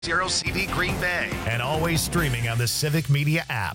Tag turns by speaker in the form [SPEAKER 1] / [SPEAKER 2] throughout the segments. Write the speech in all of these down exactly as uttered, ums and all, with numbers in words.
[SPEAKER 1] Zero C D Green Bay.
[SPEAKER 2] And always streaming on the Civic Media app.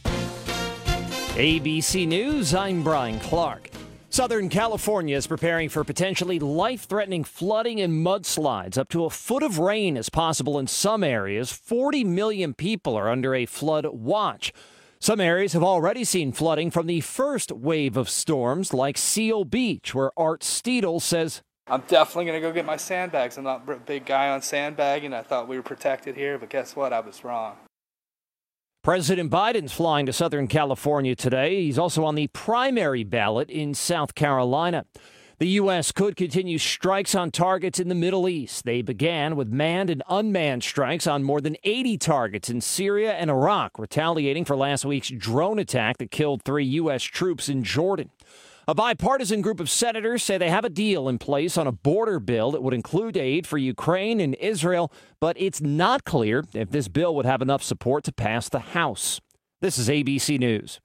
[SPEAKER 3] A B C News, I'm Brian Clark. Southern California is preparing for potentially life-threatening flooding and mudslides. Up to a foot of rain is possible in some areas. forty million people are under a flood watch. Some areas have already seen flooding from the first wave of storms, like Seal Beach, where Art Steedle says,
[SPEAKER 4] I'm definitely going to go get my sandbags. I'm not a big guy on sandbagging. I thought we were protected here, but guess what? I was wrong.
[SPEAKER 3] President Biden's flying to Southern California today. He's also on the primary ballot in South Carolina. The U S could continue strikes on targets in the Middle East. They began with manned and unmanned strikes on more than eighty targets in Syria and Iraq, retaliating for last week's drone attack that killed three U S troops in Jordan. A bipartisan group of senators say they have a deal in place on a border bill that would include aid for Ukraine and Israel, but it's not clear if this bill would have enough support to pass the House. This is A B C News.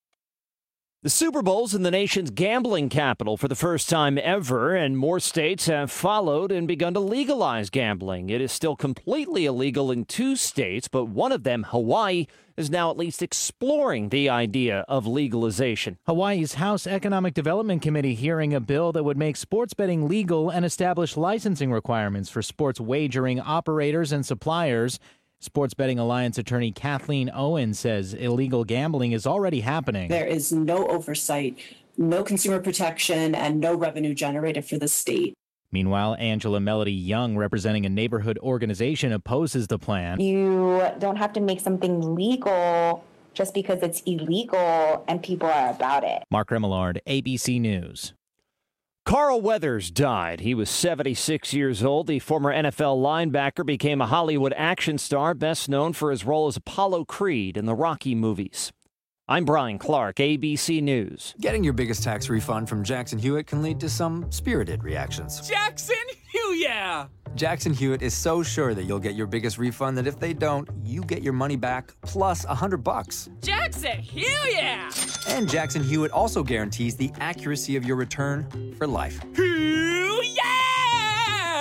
[SPEAKER 3] The Super Bowl's in the nation's gambling capital for the first time ever, and more states have followed and begun to legalize gambling. It is still completely illegal in two states, but one of them, Hawaii, is now at least exploring the idea of legalization.
[SPEAKER 5] Hawaii's House Economic Development Committee hearing a bill that would make sports betting legal and establish licensing requirements for sports wagering operators and suppliers. Sports Betting Alliance attorney Kathleen Owen says illegal gambling is already happening.
[SPEAKER 6] There is no oversight, no consumer protection, and no revenue generated for the state.
[SPEAKER 5] Meanwhile, Angela Melody Young, representing a neighborhood organization, opposes the plan.
[SPEAKER 7] You don't have to make something legal just because it's illegal and people are about it.
[SPEAKER 5] Mark Remillard, A B C News.
[SPEAKER 3] Carl Weathers died. He was seventy-six years old. The former N F L linebacker became a Hollywood action star, best known for his role as Apollo Creed in the Rocky movies. I'm Brian Clark, A B C News.
[SPEAKER 8] Getting your biggest tax refund from Jackson Hewitt can lead to some spirited reactions.
[SPEAKER 9] Jackson Hewitt, yeah!
[SPEAKER 8] Jackson Hewitt is so sure that you'll get your biggest refund that if they don't, you get your money back plus a hundred bucks.
[SPEAKER 9] Jackson Hewitt, yeah!
[SPEAKER 8] And Jackson Hewitt also guarantees the accuracy of your return for life.
[SPEAKER 9] Hewitt, yeah!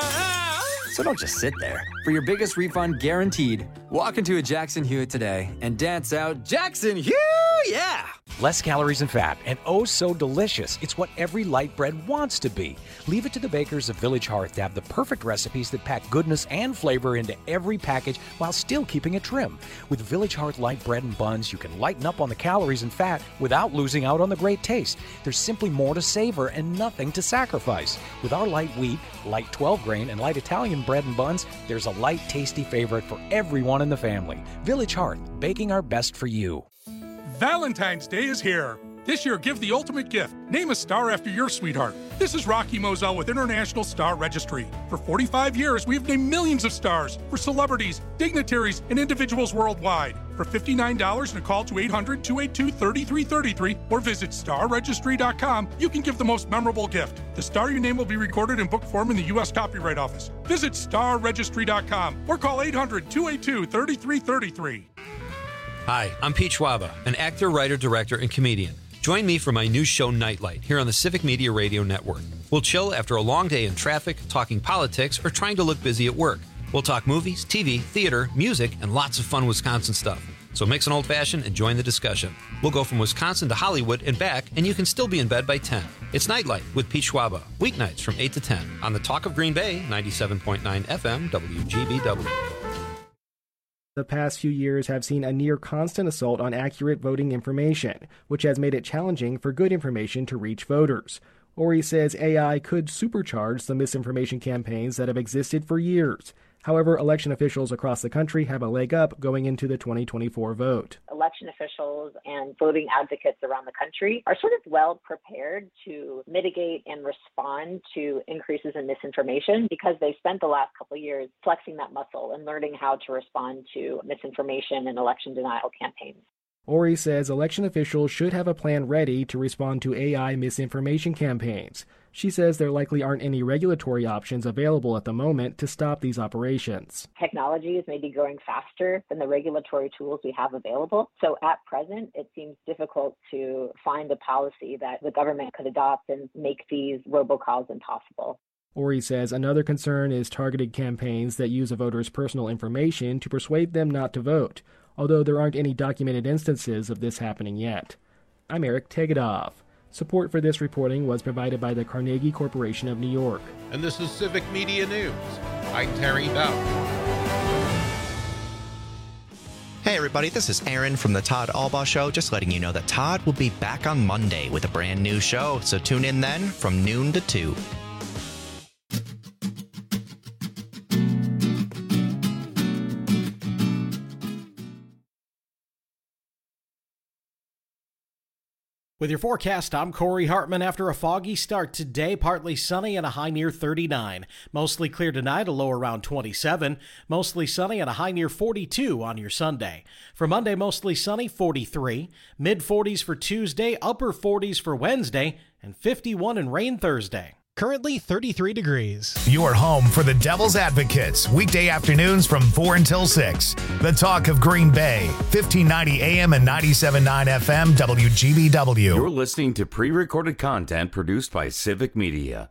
[SPEAKER 8] So don't just sit there. For your biggest refund guaranteed, walk into a Jackson Hewitt today and dance out Jackson Hewitt, yeah!
[SPEAKER 10] Less calories and fat, and oh so delicious. It's what every light bread wants to be. Leave it to the bakers of Village Hearth to have the perfect recipes that pack goodness and flavor into every package while still keeping it trim. With Village Hearth light bread and buns, you can lighten up on the calories and fat without losing out on the great taste. There's simply more to savor and nothing to sacrifice. With our light wheat, light twelve grain, and light Italian bread and buns, there's a light, tasty favorite for everyone in the family. Village Hearth, baking our best for you.
[SPEAKER 11] Valentine's Day is here. This year, give the ultimate gift. Name a star after your sweetheart. This is Rocky Moselle with International Star Registry. For forty-five years, we have named millions of stars for celebrities, dignitaries, and individuals worldwide. For fifty-nine dollars and a call to eight hundred, two eight two, three three three three or visit star registry dot com, you can give the most memorable gift. The star you name will be recorded in book form in the U S Copyright Office. Visit star registry dot com or call eight hundred, two eight two, three three three three.
[SPEAKER 12] Hi, I'm Pete Schwaba, an actor, writer, director, and comedian. Join me for my new show, Nightlight, here on the Civic Media Radio Network. We'll chill after a long day in traffic, talking politics, or trying to look busy at work. We'll talk movies, T V, theater, music, and lots of fun Wisconsin stuff. So mix an old-fashioned and join the discussion. We'll go from Wisconsin to Hollywood and back, and you can still be in bed by ten. It's Nightlight with Pete Schwaba, weeknights from eight to ten on the Talk of Green Bay, ninety-seven point nine F M, W G B W.
[SPEAKER 13] The past few years have seen a near constant assault on accurate voting information, which has made it challenging for good information to reach voters. Ori says A I could supercharge the misinformation campaigns that have existed for years. However, election officials across the country have a leg up going into the twenty twenty-four vote.
[SPEAKER 14] Election officials and voting advocates around the country are sort of well prepared to mitigate and respond to increases in misinformation because they spent the last couple of years flexing that muscle and learning how to respond to misinformation and election denial campaigns.
[SPEAKER 13] Ori says election officials should have a plan ready to respond to A I misinformation campaigns. She says there likely aren't any regulatory options available at the moment to stop these operations.
[SPEAKER 14] Technology is maybe growing faster than the regulatory tools we have available. So at present, it seems difficult to find a policy that the government could adopt and make these robocalls impossible.
[SPEAKER 13] Ori says another concern is targeted campaigns that use a voter's personal information to persuade them not to vote, although there aren't any documented instances of this happening yet. I'm Eric Tegedoff. Support for this reporting was provided by the Carnegie Corporation of New York.
[SPEAKER 1] And this is Civic Media News. I'm Terry Bell.
[SPEAKER 15] Hey everybody, this is Aaron from the Todd Albaugh Show, just letting you know that Todd will be back on Monday with a brand new show, so tune in then from noon to two.
[SPEAKER 16] With your forecast, I'm Corey Hartman. After a foggy start today, partly sunny and a high near thirty-nine. Mostly clear tonight, a low around twenty-seven. Mostly sunny and a high near forty-two on your Sunday. For Monday, mostly sunny, forty-three. mid forties for Tuesday, upper forties for Wednesday, and fifty-one in rain Thursday.
[SPEAKER 17] Currently thirty-three degrees.
[SPEAKER 2] Your home for the Devil's Advocates, weekday afternoons from four until six. The talk of Green Bay, fifteen ninety A M and ninety-seven point nine F M W G B W.
[SPEAKER 18] You're listening to pre-recorded content produced by Civic Media.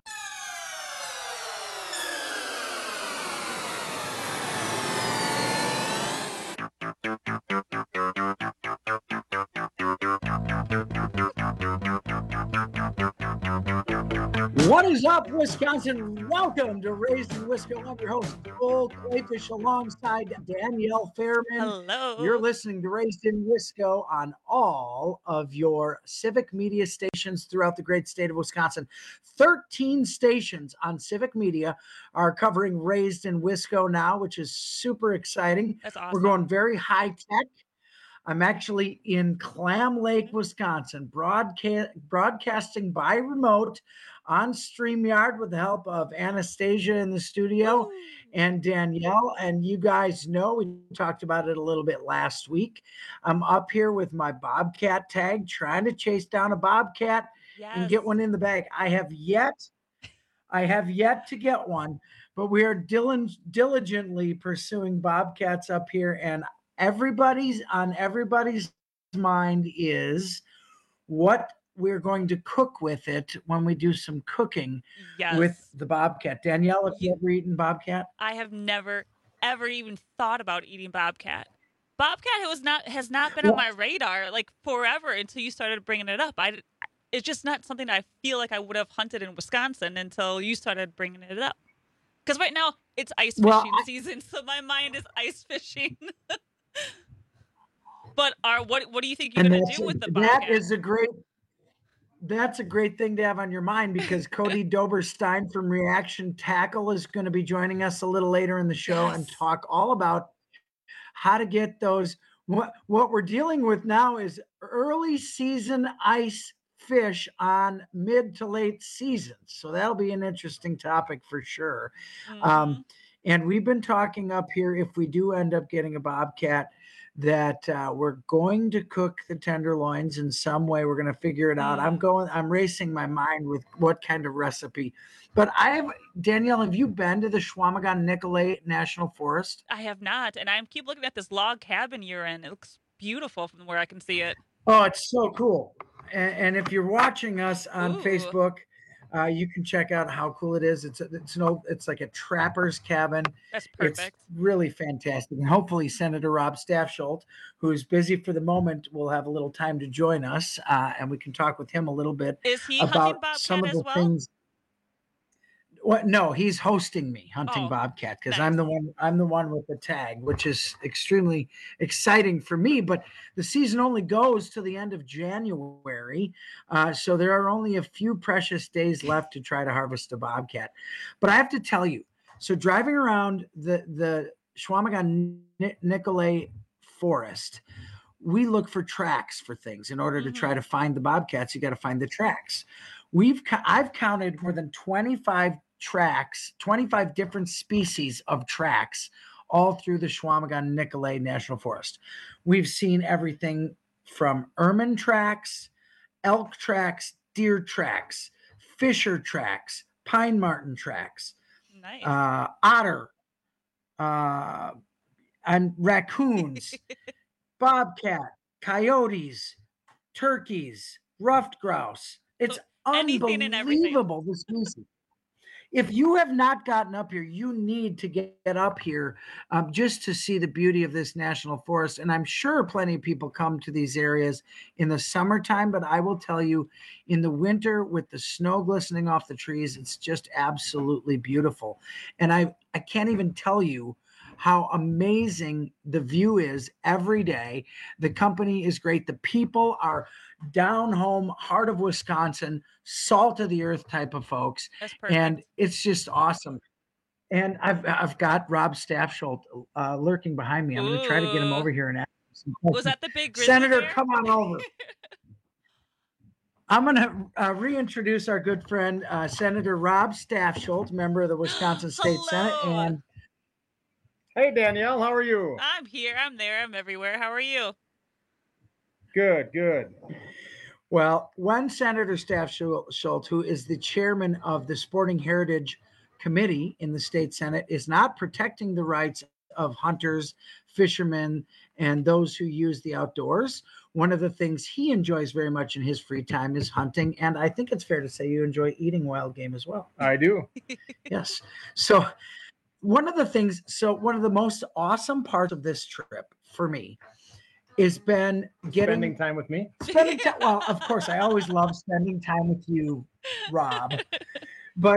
[SPEAKER 19] What is up, Wisconsin? Welcome to Raised in Wisco. I'm your host, Cole Clayfish, alongside Danielle Fairman.
[SPEAKER 20] Hello.
[SPEAKER 19] You're listening to Raised in Wisco on all of your Civic Media stations throughout the great state of Wisconsin. thirteen stations on Civic Media are covering Raised in Wisco now, which is super exciting.
[SPEAKER 20] That's awesome.
[SPEAKER 19] We're going very high tech. I'm actually in Clam Lake, Wisconsin, broadcast, broadcasting by remote on StreamYard with the help of Anastasia in the studio and Danielle. And you guys know, we talked about it a little bit last week. I'm up here with my Bobcat tag, trying to chase down a Bobcat
[SPEAKER 20] yes.
[SPEAKER 19] and get one in the bag. I have yet, I have yet to get one, but we are dil- diligently pursuing Bobcats up here, and everybody's on everybody's mind is what we're going to cook with it when we do some cooking
[SPEAKER 20] yes.
[SPEAKER 19] with the Bobcat. Danielle, have you ever eaten Bobcat?
[SPEAKER 20] I have never, ever even thought about eating Bobcat. Bobcat was not has not been well, on my radar like forever until you started bringing it up. I, it's just not something that I feel like I would have hunted in Wisconsin until you started bringing it up. Because right now it's ice fishing
[SPEAKER 19] well, I,
[SPEAKER 20] season, so my mind is ice fishing. But are what what do you think you're going to do with the Bobcat?
[SPEAKER 19] That is a great. That's a great thing to have on your mind, because Cody Doberstein from Reaction Tackle is going to be joining us a little later in the show yes. and talk all about how to get those. What, what we're dealing with now is early season ice fish on mid to late season. So that'll be an interesting topic for sure. Mm-hmm. Um, and we've been talking up here, if we do end up getting a Bobcat, that uh, we're going to cook the tenderloins in some way. We're going to figure it out. Mm. I'm going, I'm racing my mind with what kind of recipe. But I have, Danielle, have you been to the Chequamegon-Nicolet National Forest?
[SPEAKER 20] I have not. And I keep looking at this log cabin you're in. It looks beautiful from where I can see it.
[SPEAKER 19] Oh, it's so cool. And, and if you're watching us on
[SPEAKER 20] Ooh.
[SPEAKER 19] Facebook, Uh, you can check out how cool it is. It's a, it's an old, it's like a trapper's cabin.
[SPEAKER 20] That's perfect.
[SPEAKER 19] It's really fantastic. And hopefully Senator Rob Staffschulte, who's busy for the moment, will have a little time to join us, uh, and we can talk with him a little bit
[SPEAKER 20] is he
[SPEAKER 19] about
[SPEAKER 20] Bobcat
[SPEAKER 19] some of the
[SPEAKER 20] as well?
[SPEAKER 19] things. What? No, he's hosting me hunting
[SPEAKER 20] oh,
[SPEAKER 19] Bobcat, because
[SPEAKER 20] nice.
[SPEAKER 19] I'm the one. I'm the one with the tag, which is extremely exciting for me. But the season only goes to the end of January, uh, so there are only a few precious days left to try to harvest a Bobcat. But I have to tell you, so driving around the the Chequamegon-Nicolet Forest, we look for tracks for things. In order mm-hmm. to try to find the Bobcats, you got to find the tracks. We've I've counted more than twenty-five tracks, twenty-five different species of tracks all through the Chequamegon-Nicolet National Forest. We've seen everything from ermine tracks, elk tracks, deer tracks, fisher tracks, pine marten tracks,
[SPEAKER 20] nice.
[SPEAKER 19] uh, otter, uh, and raccoons, bobcat, coyotes, turkeys, ruffed grouse. It's
[SPEAKER 20] Anything and everything.
[SPEAKER 19] unbelievable, the species. if you have not gotten up here, you need to get up here um, just to see the beauty of this national forest. And I'm sure plenty of people come to these areas in the summertime, but I will tell you, in the winter with the snow glistening off the trees, it's just absolutely beautiful. And I, I can't even tell you how amazing the view is every day. The company is great. The people are down home, heart of Wisconsin, salt of the earth type of folks.
[SPEAKER 20] That's perfect.
[SPEAKER 19] And it's just awesome. And I've I've got Rob Staffsholt uh, lurking behind me. I'm going to try to get him over here and ask him some questions.
[SPEAKER 20] Was that the big grizzly
[SPEAKER 19] Senator?
[SPEAKER 20] bear?
[SPEAKER 19] Come on over. I'm going to uh, reintroduce our good friend, uh, Senator Rob Staffsholt, member of the Wisconsin State Senate. And
[SPEAKER 21] hey, Danielle, how are you?
[SPEAKER 20] I'm here. I'm there. I'm everywhere. How are you?
[SPEAKER 21] Good, good.
[SPEAKER 19] Well, when Senator Staffsholt, who is the chairman of the Sporting Heritage Committee in the state Senate, is not protecting the rights of hunters, fishermen, and those who use the outdoors, one of the things he enjoys very much in his free time is hunting. And I think it's fair to say you enjoy eating wild game as well.
[SPEAKER 21] I do.
[SPEAKER 19] Yes. So one of the things, so one of the most awesome parts of this trip for me has been getting
[SPEAKER 21] spending time with me.
[SPEAKER 19] Spending time. Well, of course, I always love spending time with you, Rob. But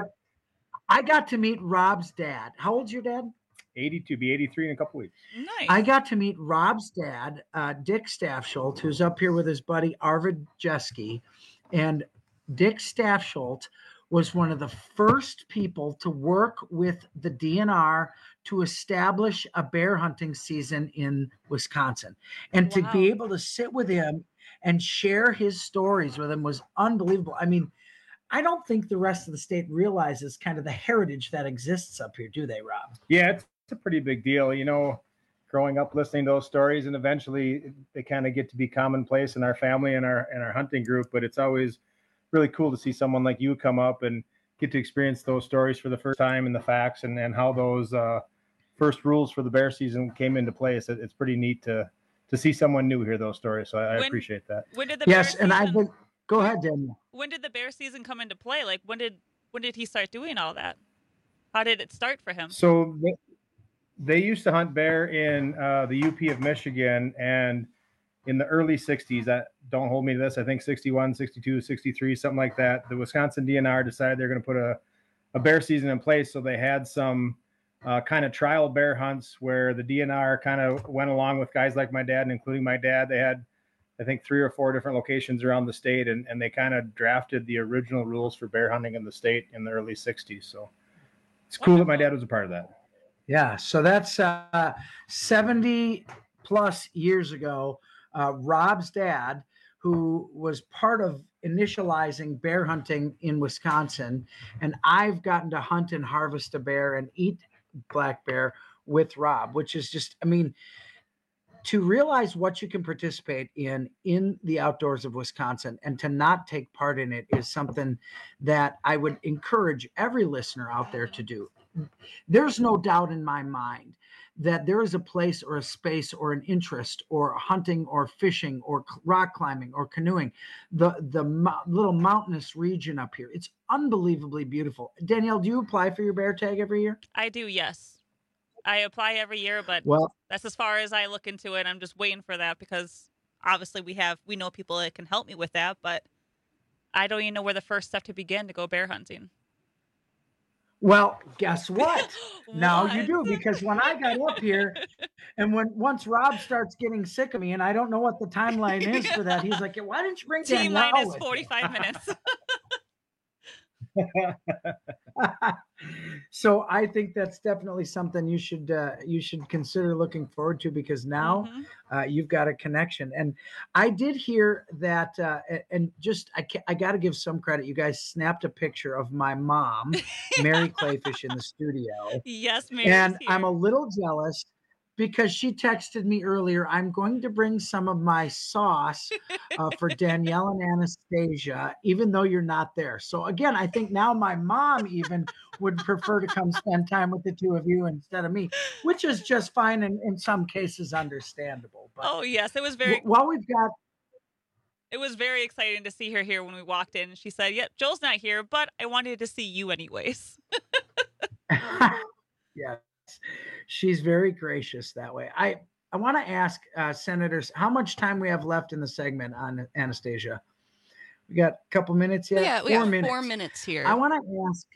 [SPEAKER 19] I got to meet Rob's dad. How old's your dad?
[SPEAKER 21] eighty-two, be eighty-three in a couple weeks.
[SPEAKER 20] Nice.
[SPEAKER 19] I got to meet Rob's dad, uh, Dick Staffsholt, who's up here with his buddy Arvid Jeske. And Dick Staffsholt was one of the first people to work with the D N R to establish a bear hunting season in Wisconsin. And
[SPEAKER 20] Wow.
[SPEAKER 19] to be able to sit with him and share his stories with him was unbelievable. I mean, I don't think the rest of the state realizes kind of the heritage that exists up here, do they, Rob?
[SPEAKER 21] Yeah, it's, it's a pretty big deal. You know, growing up listening to those stories, and eventually they kind of get to be commonplace in our family and our and our hunting group. But it's always really cool to see someone like you come up and get to experience those stories for the first time and the facts and, and how those uh, first rules for the bear season came into place. It, it's pretty neat to to see someone new hear those stories. So I, I
[SPEAKER 20] When-
[SPEAKER 21] appreciate that.
[SPEAKER 20] When did the
[SPEAKER 19] Yes,
[SPEAKER 20] bear
[SPEAKER 19] and
[SPEAKER 20] season,
[SPEAKER 19] I've been, go ahead, Daniel.
[SPEAKER 20] when did the bear season come into play? Like when did when did he start doing all that? How did it start for him?
[SPEAKER 21] So they, they used to hunt bear in uh, the U P of Michigan, and in the early sixties, that don't hold me to this, I think sixty-one, sixty-two, sixty-three, something like that, the Wisconsin D N R decided they're going to put a, a bear season in place. So they had some uh, kind of trial bear hunts where the D N R kind of went along with guys like my dad, and including my dad. They had, I think, three or four different locations around the state, and, and they kind of drafted the original rules for bear hunting in the state in the early sixties. So it's cool that my dad was a part of that.
[SPEAKER 19] Yeah, so that's uh, seventy plus years ago. Uh, Rob's dad, who was part of initializing bear hunting in Wisconsin, and I've gotten to hunt and harvest a bear and eat black bear with Rob, which is just, I mean, to realize what you can participate in in the outdoors of Wisconsin and to not take part in it is something that I would encourage every listener out there to do. There's no doubt in my mind that there is a place or a space or an interest or hunting or fishing or c- rock climbing or canoeing, the the mo- little mountainous region up here. It's unbelievably beautiful. Danielle, do you apply for your bear tag every year?
[SPEAKER 20] I do, yes. I apply every year, but
[SPEAKER 19] Well-
[SPEAKER 20] that's as far as I look into it. I'm just waiting for that because obviously we have we know people that can help me with that, but I don't even know where the first step to begin to go bear hunting.
[SPEAKER 19] Well, guess what? Now you
[SPEAKER 20] What?
[SPEAKER 19] do, because when I got up here and when once Rob starts getting sick of me, and I don't know what the timeline is for that, he's like, why didn't you bring
[SPEAKER 20] T
[SPEAKER 19] Danielle
[SPEAKER 20] minus
[SPEAKER 19] with you?"
[SPEAKER 20] forty-five minutes.
[SPEAKER 19] So I think that's definitely something you should uh, you should consider looking forward to, because now uh, you've got a connection. And I did hear that, uh, a- and just I ca- I got to give some credit. You guys snapped a picture of my mom, Mary Clayfish, in the studio.
[SPEAKER 20] Yes, Mary's
[SPEAKER 19] And
[SPEAKER 20] here.
[SPEAKER 19] I'm a little jealous because she texted me earlier, I'm going to bring some of my sauce uh, for Danielle and Anastasia, even though you're not there. So again, I think now my mom even would prefer to come spend time with the two of you instead of me, which is just fine and in some cases understandable. But
[SPEAKER 20] Oh yes, it was very
[SPEAKER 19] wh- while we've got
[SPEAKER 20] It was very exciting to see her here when we walked in. She said, "Yep, Joel's not here, but I wanted to see you anyways."
[SPEAKER 19] Yes, she's very gracious that way. I I want to ask uh, senators how much time we have left in the segment on Anastasia. We got a couple minutes yet.
[SPEAKER 4] Yeah, we
[SPEAKER 19] four
[SPEAKER 4] got
[SPEAKER 19] minutes.
[SPEAKER 4] four minutes here.
[SPEAKER 19] I want to ask.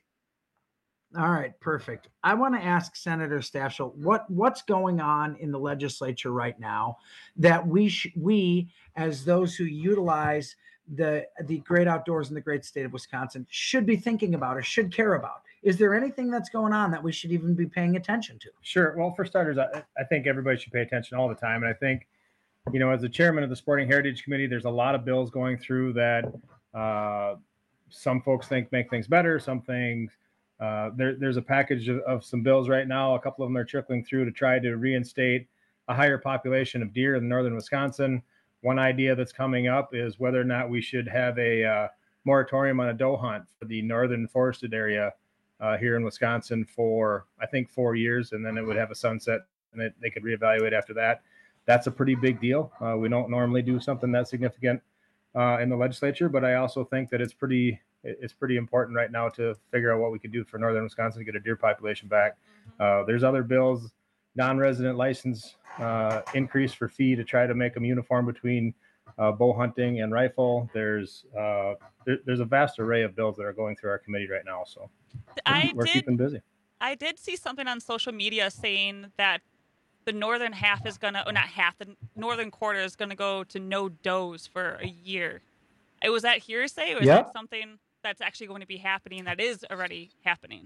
[SPEAKER 19] All right, perfect. I want to ask Senator Stafschel what what's going on in the legislature right now that we sh- we as those who utilize the the great outdoors in the great state of Wisconsin should be thinking about or should care about. Is there anything that's going on that we should even be paying attention to?
[SPEAKER 21] Sure. Well, for starters, I, I think everybody should pay attention all the time. And I think, you know, as the chairman of the Sporting Heritage Committee, there's a lot of bills going through that uh, some folks think make things better. Some things, uh, there, there's a package of, of some bills right now. A couple of them are trickling through to try to reinstate a higher population of deer in northern Wisconsin. One idea that's coming up is whether or not we should have a uh, moratorium on a doe hunt for the northern forested area Uh, here in Wisconsin for, I think, four years, and then it would have a sunset, and it, they could reevaluate after that. That's a pretty big deal. Uh, we don't normally do something that significant uh, in the legislature, but I also think that it's pretty it's pretty important right now to figure out what we could do for northern Wisconsin to get a deer population back. Uh, there's other bills, non-resident license uh, increase for fee to try to make them uniform between uh, bow hunting and rifle. There's uh, there, there's a vast array of bills that are going through our committee right now, so.
[SPEAKER 20] I
[SPEAKER 21] We're
[SPEAKER 20] did,
[SPEAKER 21] keeping busy.
[SPEAKER 20] I did see something on social media saying that the northern half is going to, or not half, the northern quarter is going to go to no does for a year. It was that hearsay, or is
[SPEAKER 21] Yep.
[SPEAKER 20] that something that's actually going to be happening that is already happening?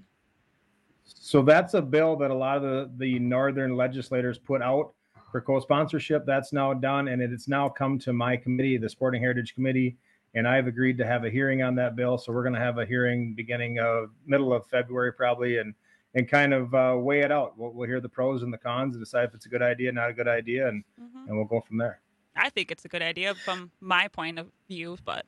[SPEAKER 21] So that's a bill that a lot of the, the northern legislators put out for co-sponsorship. That's now done, and it has now come to my committee, the Sporting Heritage Committee, and I've agreed to have a hearing on that bill. So we're going to have a hearing beginning of middle of February probably, and and kind of uh, weigh it out. We'll, we'll hear the pros and the cons and decide if it's a good idea, not a good idea, and
[SPEAKER 20] Mm-hmm.
[SPEAKER 21] and we'll go from there.
[SPEAKER 20] I think it's a good idea from my point of view, but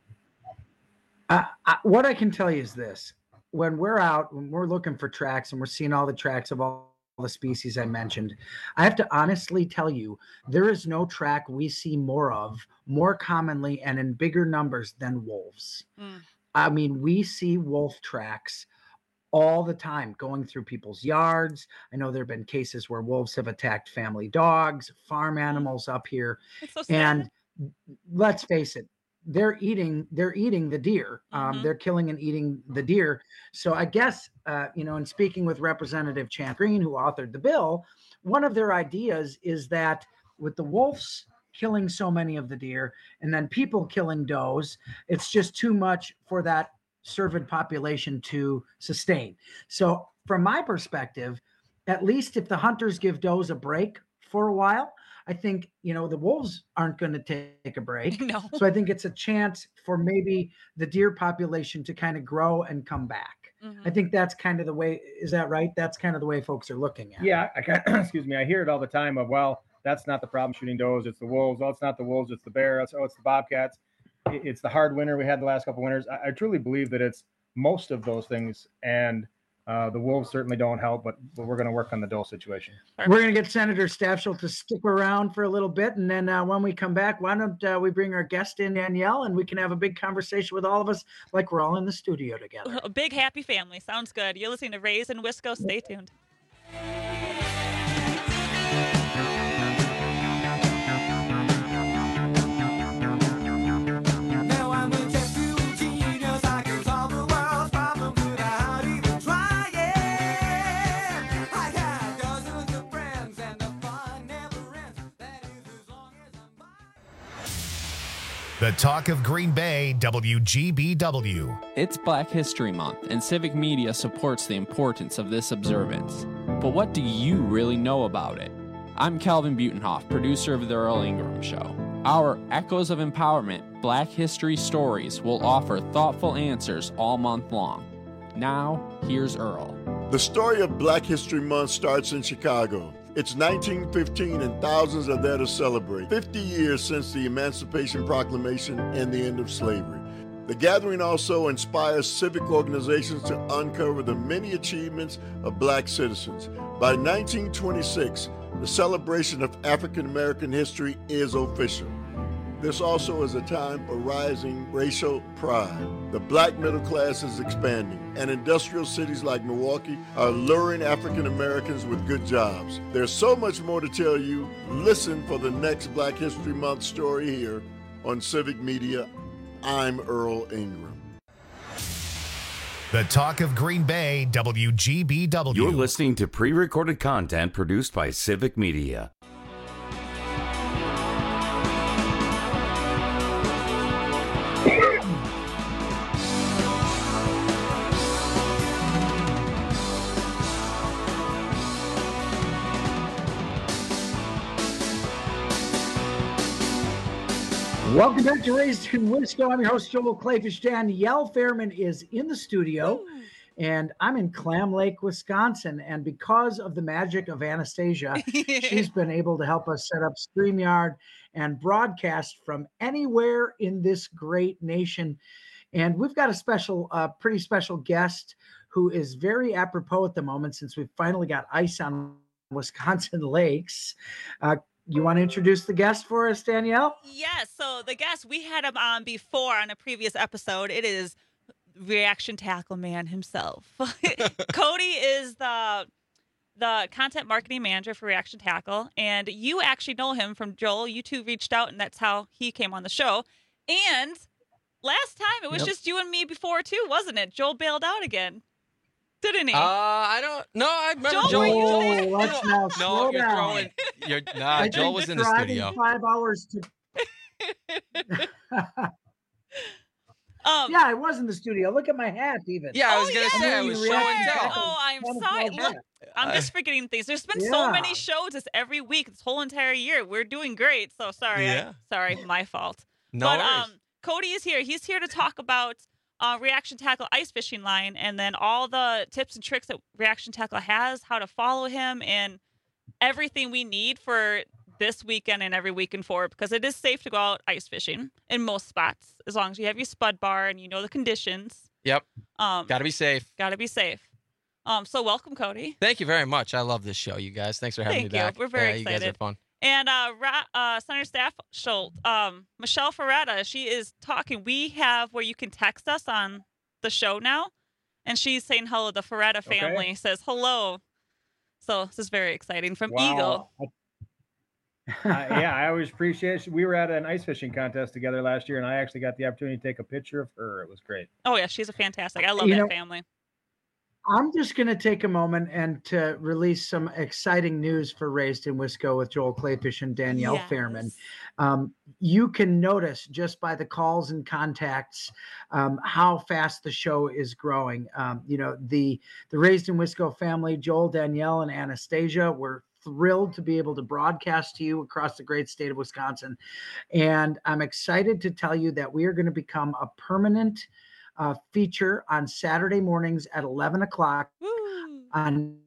[SPEAKER 19] Uh, I, what I can tell you is this: when we're out, when we're looking for tracks and we're seeing all the tracks of all the species I mentioned, I have to honestly tell you, there is no track we see more of, more commonly and in bigger numbers than wolves.
[SPEAKER 20] Mm.
[SPEAKER 19] I mean, we see wolf tracks all the time going through people's yards. I know there have been cases where wolves have attacked family dogs, farm animals up here.
[SPEAKER 20] It's so sad.
[SPEAKER 19] And let's face it, they're eating, they're eating the deer. Um,
[SPEAKER 20] Mhm.
[SPEAKER 19] they're killing and eating the deer. So I guess, uh, you know, in speaking with Representative Chant Green, who authored the bill, one of their ideas is that with the wolves killing so many of the deer and then people killing does, it's just too much for that cervid population to sustain. So from my perspective, at least if the hunters give does a break for a while, I think, you know, the wolves aren't going to take a break.
[SPEAKER 20] No.
[SPEAKER 19] So I think it's a chance for maybe the deer population to kind of grow and come back.
[SPEAKER 20] Mhm.
[SPEAKER 19] I think that's kind of the way, is that right? That's kind of the way folks are looking at it.
[SPEAKER 21] Yeah, I, ca- excuse me. I hear it all the time of, well, that's not the problem shooting does. It's the wolves. Oh, it's not the wolves. It's the bear. It's, oh, it's the bobcats. It- It's the hard winter we had the last couple of winters. I, I truly believe that it's most of those things. And uh, the wolves certainly don't help, but, but we're going to work on the doe situation.
[SPEAKER 19] We're going to get Senator Stafschel to stick around for a little bit. And then uh, when we come back, why don't uh, we bring our guest in, Danielle, and we can have a big conversation with all of us like we're all in the studio together.
[SPEAKER 20] A big happy family. Sounds good. You're listening to Rays and Wisco. Stay tuned.
[SPEAKER 2] The talk of Green Bay, W G B W.
[SPEAKER 22] It's Black History Month, and Civic Media supports the importance of this observance. But what do you really know about it? I'm Calvin Butenhoff, producer of The Earl Ingram Show. Our Echoes of Empowerment Black History Stories will offer thoughtful answers all month long. Now, here's Earl.
[SPEAKER 23] The story of Black History Month starts in Chicago. It's nineteen fifteen and thousands are there to celebrate fifty years since the Emancipation Proclamation and the end of slavery. The gathering also inspires civic organizations to uncover the many achievements of black citizens. By nineteen twenty-six, the celebration of African American history is official. This also is a time for rising racial pride. The black middle class is expanding, and industrial cities like Milwaukee are luring African Americans with good jobs. There's so much more to tell you. Listen for the next Black History Month story here on Civic Media. I'm Earl Ingram.
[SPEAKER 2] The Talk of Green Bay, W G B W.
[SPEAKER 18] You're listening to pre-recorded content produced by Civic Media.
[SPEAKER 19] Welcome back to Raised in Wisco. I'm your host, Joel Clayfish. Danielle Fairman is in the studio, and I'm in Clam Lake, Wisconsin. And because of the magic of Anastasia, she's been able to help us set up StreamYard and broadcast from anywhere in this great nation. And we've got a special, uh, pretty special guest who is very apropos at the moment since we've finally got ice on Wisconsin lakes. Uh, You want to introduce the guest for us, Danielle?
[SPEAKER 20] Yes. So the guest, we had him on before on a previous episode. It is Reaction Tackle Man himself. Cody is the the content marketing manager for Reaction Tackle, and you actually know him from Joel. You two reached out, and that's how he came on the show. And last time, it was yep. just you and me before, too, wasn't it? Joel bailed out again. Didn't he?
[SPEAKER 4] Uh, I don't. No, I remember
[SPEAKER 20] Joel.
[SPEAKER 4] Joel.
[SPEAKER 20] Joel,
[SPEAKER 4] Joel
[SPEAKER 20] Joel
[SPEAKER 19] let's
[SPEAKER 4] no,
[SPEAKER 19] now
[SPEAKER 4] no,
[SPEAKER 19] slow
[SPEAKER 4] you're
[SPEAKER 19] down.
[SPEAKER 4] throwing. You're nah.
[SPEAKER 19] I
[SPEAKER 4] Joel
[SPEAKER 19] think
[SPEAKER 4] was in the
[SPEAKER 19] driving
[SPEAKER 4] studio.
[SPEAKER 19] Five hours to.
[SPEAKER 20] um,
[SPEAKER 19] yeah, I was in the studio. Look at my hat, even.
[SPEAKER 4] Yeah, I was
[SPEAKER 20] oh,
[SPEAKER 4] gonna
[SPEAKER 20] yeah.
[SPEAKER 4] say I was show and tell.
[SPEAKER 20] Oh, I'm sorry. Look, I'm just forgetting things. There's been
[SPEAKER 19] yeah.
[SPEAKER 20] so many shows this every week, this whole entire year. We're doing great. So sorry.
[SPEAKER 4] Yeah.
[SPEAKER 20] I, sorry, my fault.
[SPEAKER 4] No
[SPEAKER 20] but
[SPEAKER 4] worries.
[SPEAKER 20] um, Cody is here. He's here to talk about uh, Reaction Tackle ice fishing line, and then all the tips and tricks that Reaction Tackle has, how to follow him, and everything we need for this weekend and every weekend forward, because it is safe to go out ice fishing in most spots as long as you have your spud bar and you know the conditions.
[SPEAKER 4] Yep.
[SPEAKER 20] Um,
[SPEAKER 4] Got to be safe.
[SPEAKER 20] Got to be safe. Um, so welcome, Cody.
[SPEAKER 4] Thank you very much. I love this show, you guys. Thanks for having
[SPEAKER 20] Thank
[SPEAKER 4] me
[SPEAKER 20] you.
[SPEAKER 4] back.
[SPEAKER 20] We're very
[SPEAKER 4] yeah,
[SPEAKER 20] excited.
[SPEAKER 4] You guys are fun.
[SPEAKER 20] And uh, Ra- uh, Senator Staff Schultz, um, Michelle Ferretta, she is talking. We have where you can text us on the show now, and she's saying hello. The Ferretta family
[SPEAKER 21] Okay.
[SPEAKER 20] says hello. So this is very exciting from
[SPEAKER 21] Wow.
[SPEAKER 20] Eagle.
[SPEAKER 21] uh, yeah, I always appreciate it. We were at an ice fishing contest together last year, and I actually got the opportunity to take a picture of her. It was great.
[SPEAKER 20] Oh yeah, she's a fantastic. I love
[SPEAKER 19] You
[SPEAKER 20] that
[SPEAKER 19] know,
[SPEAKER 20] family.
[SPEAKER 19] I'm just going to take a moment and to release some exciting news for Raised in Wisco with Joel Clayfish and Danielle
[SPEAKER 20] Yes.
[SPEAKER 19] Fairman. Um, you can notice just by the calls and contacts um, how fast the show is growing. Um, you know, the the Raised in Wisco family, Joel, Danielle, and Anastasia, were thrilled to be able to broadcast to you across the great state of Wisconsin. And I'm excited to tell you that we are going to become a permanent Uh, feature on Saturday mornings at eleven o'clock
[SPEAKER 20] Woo.
[SPEAKER 19] on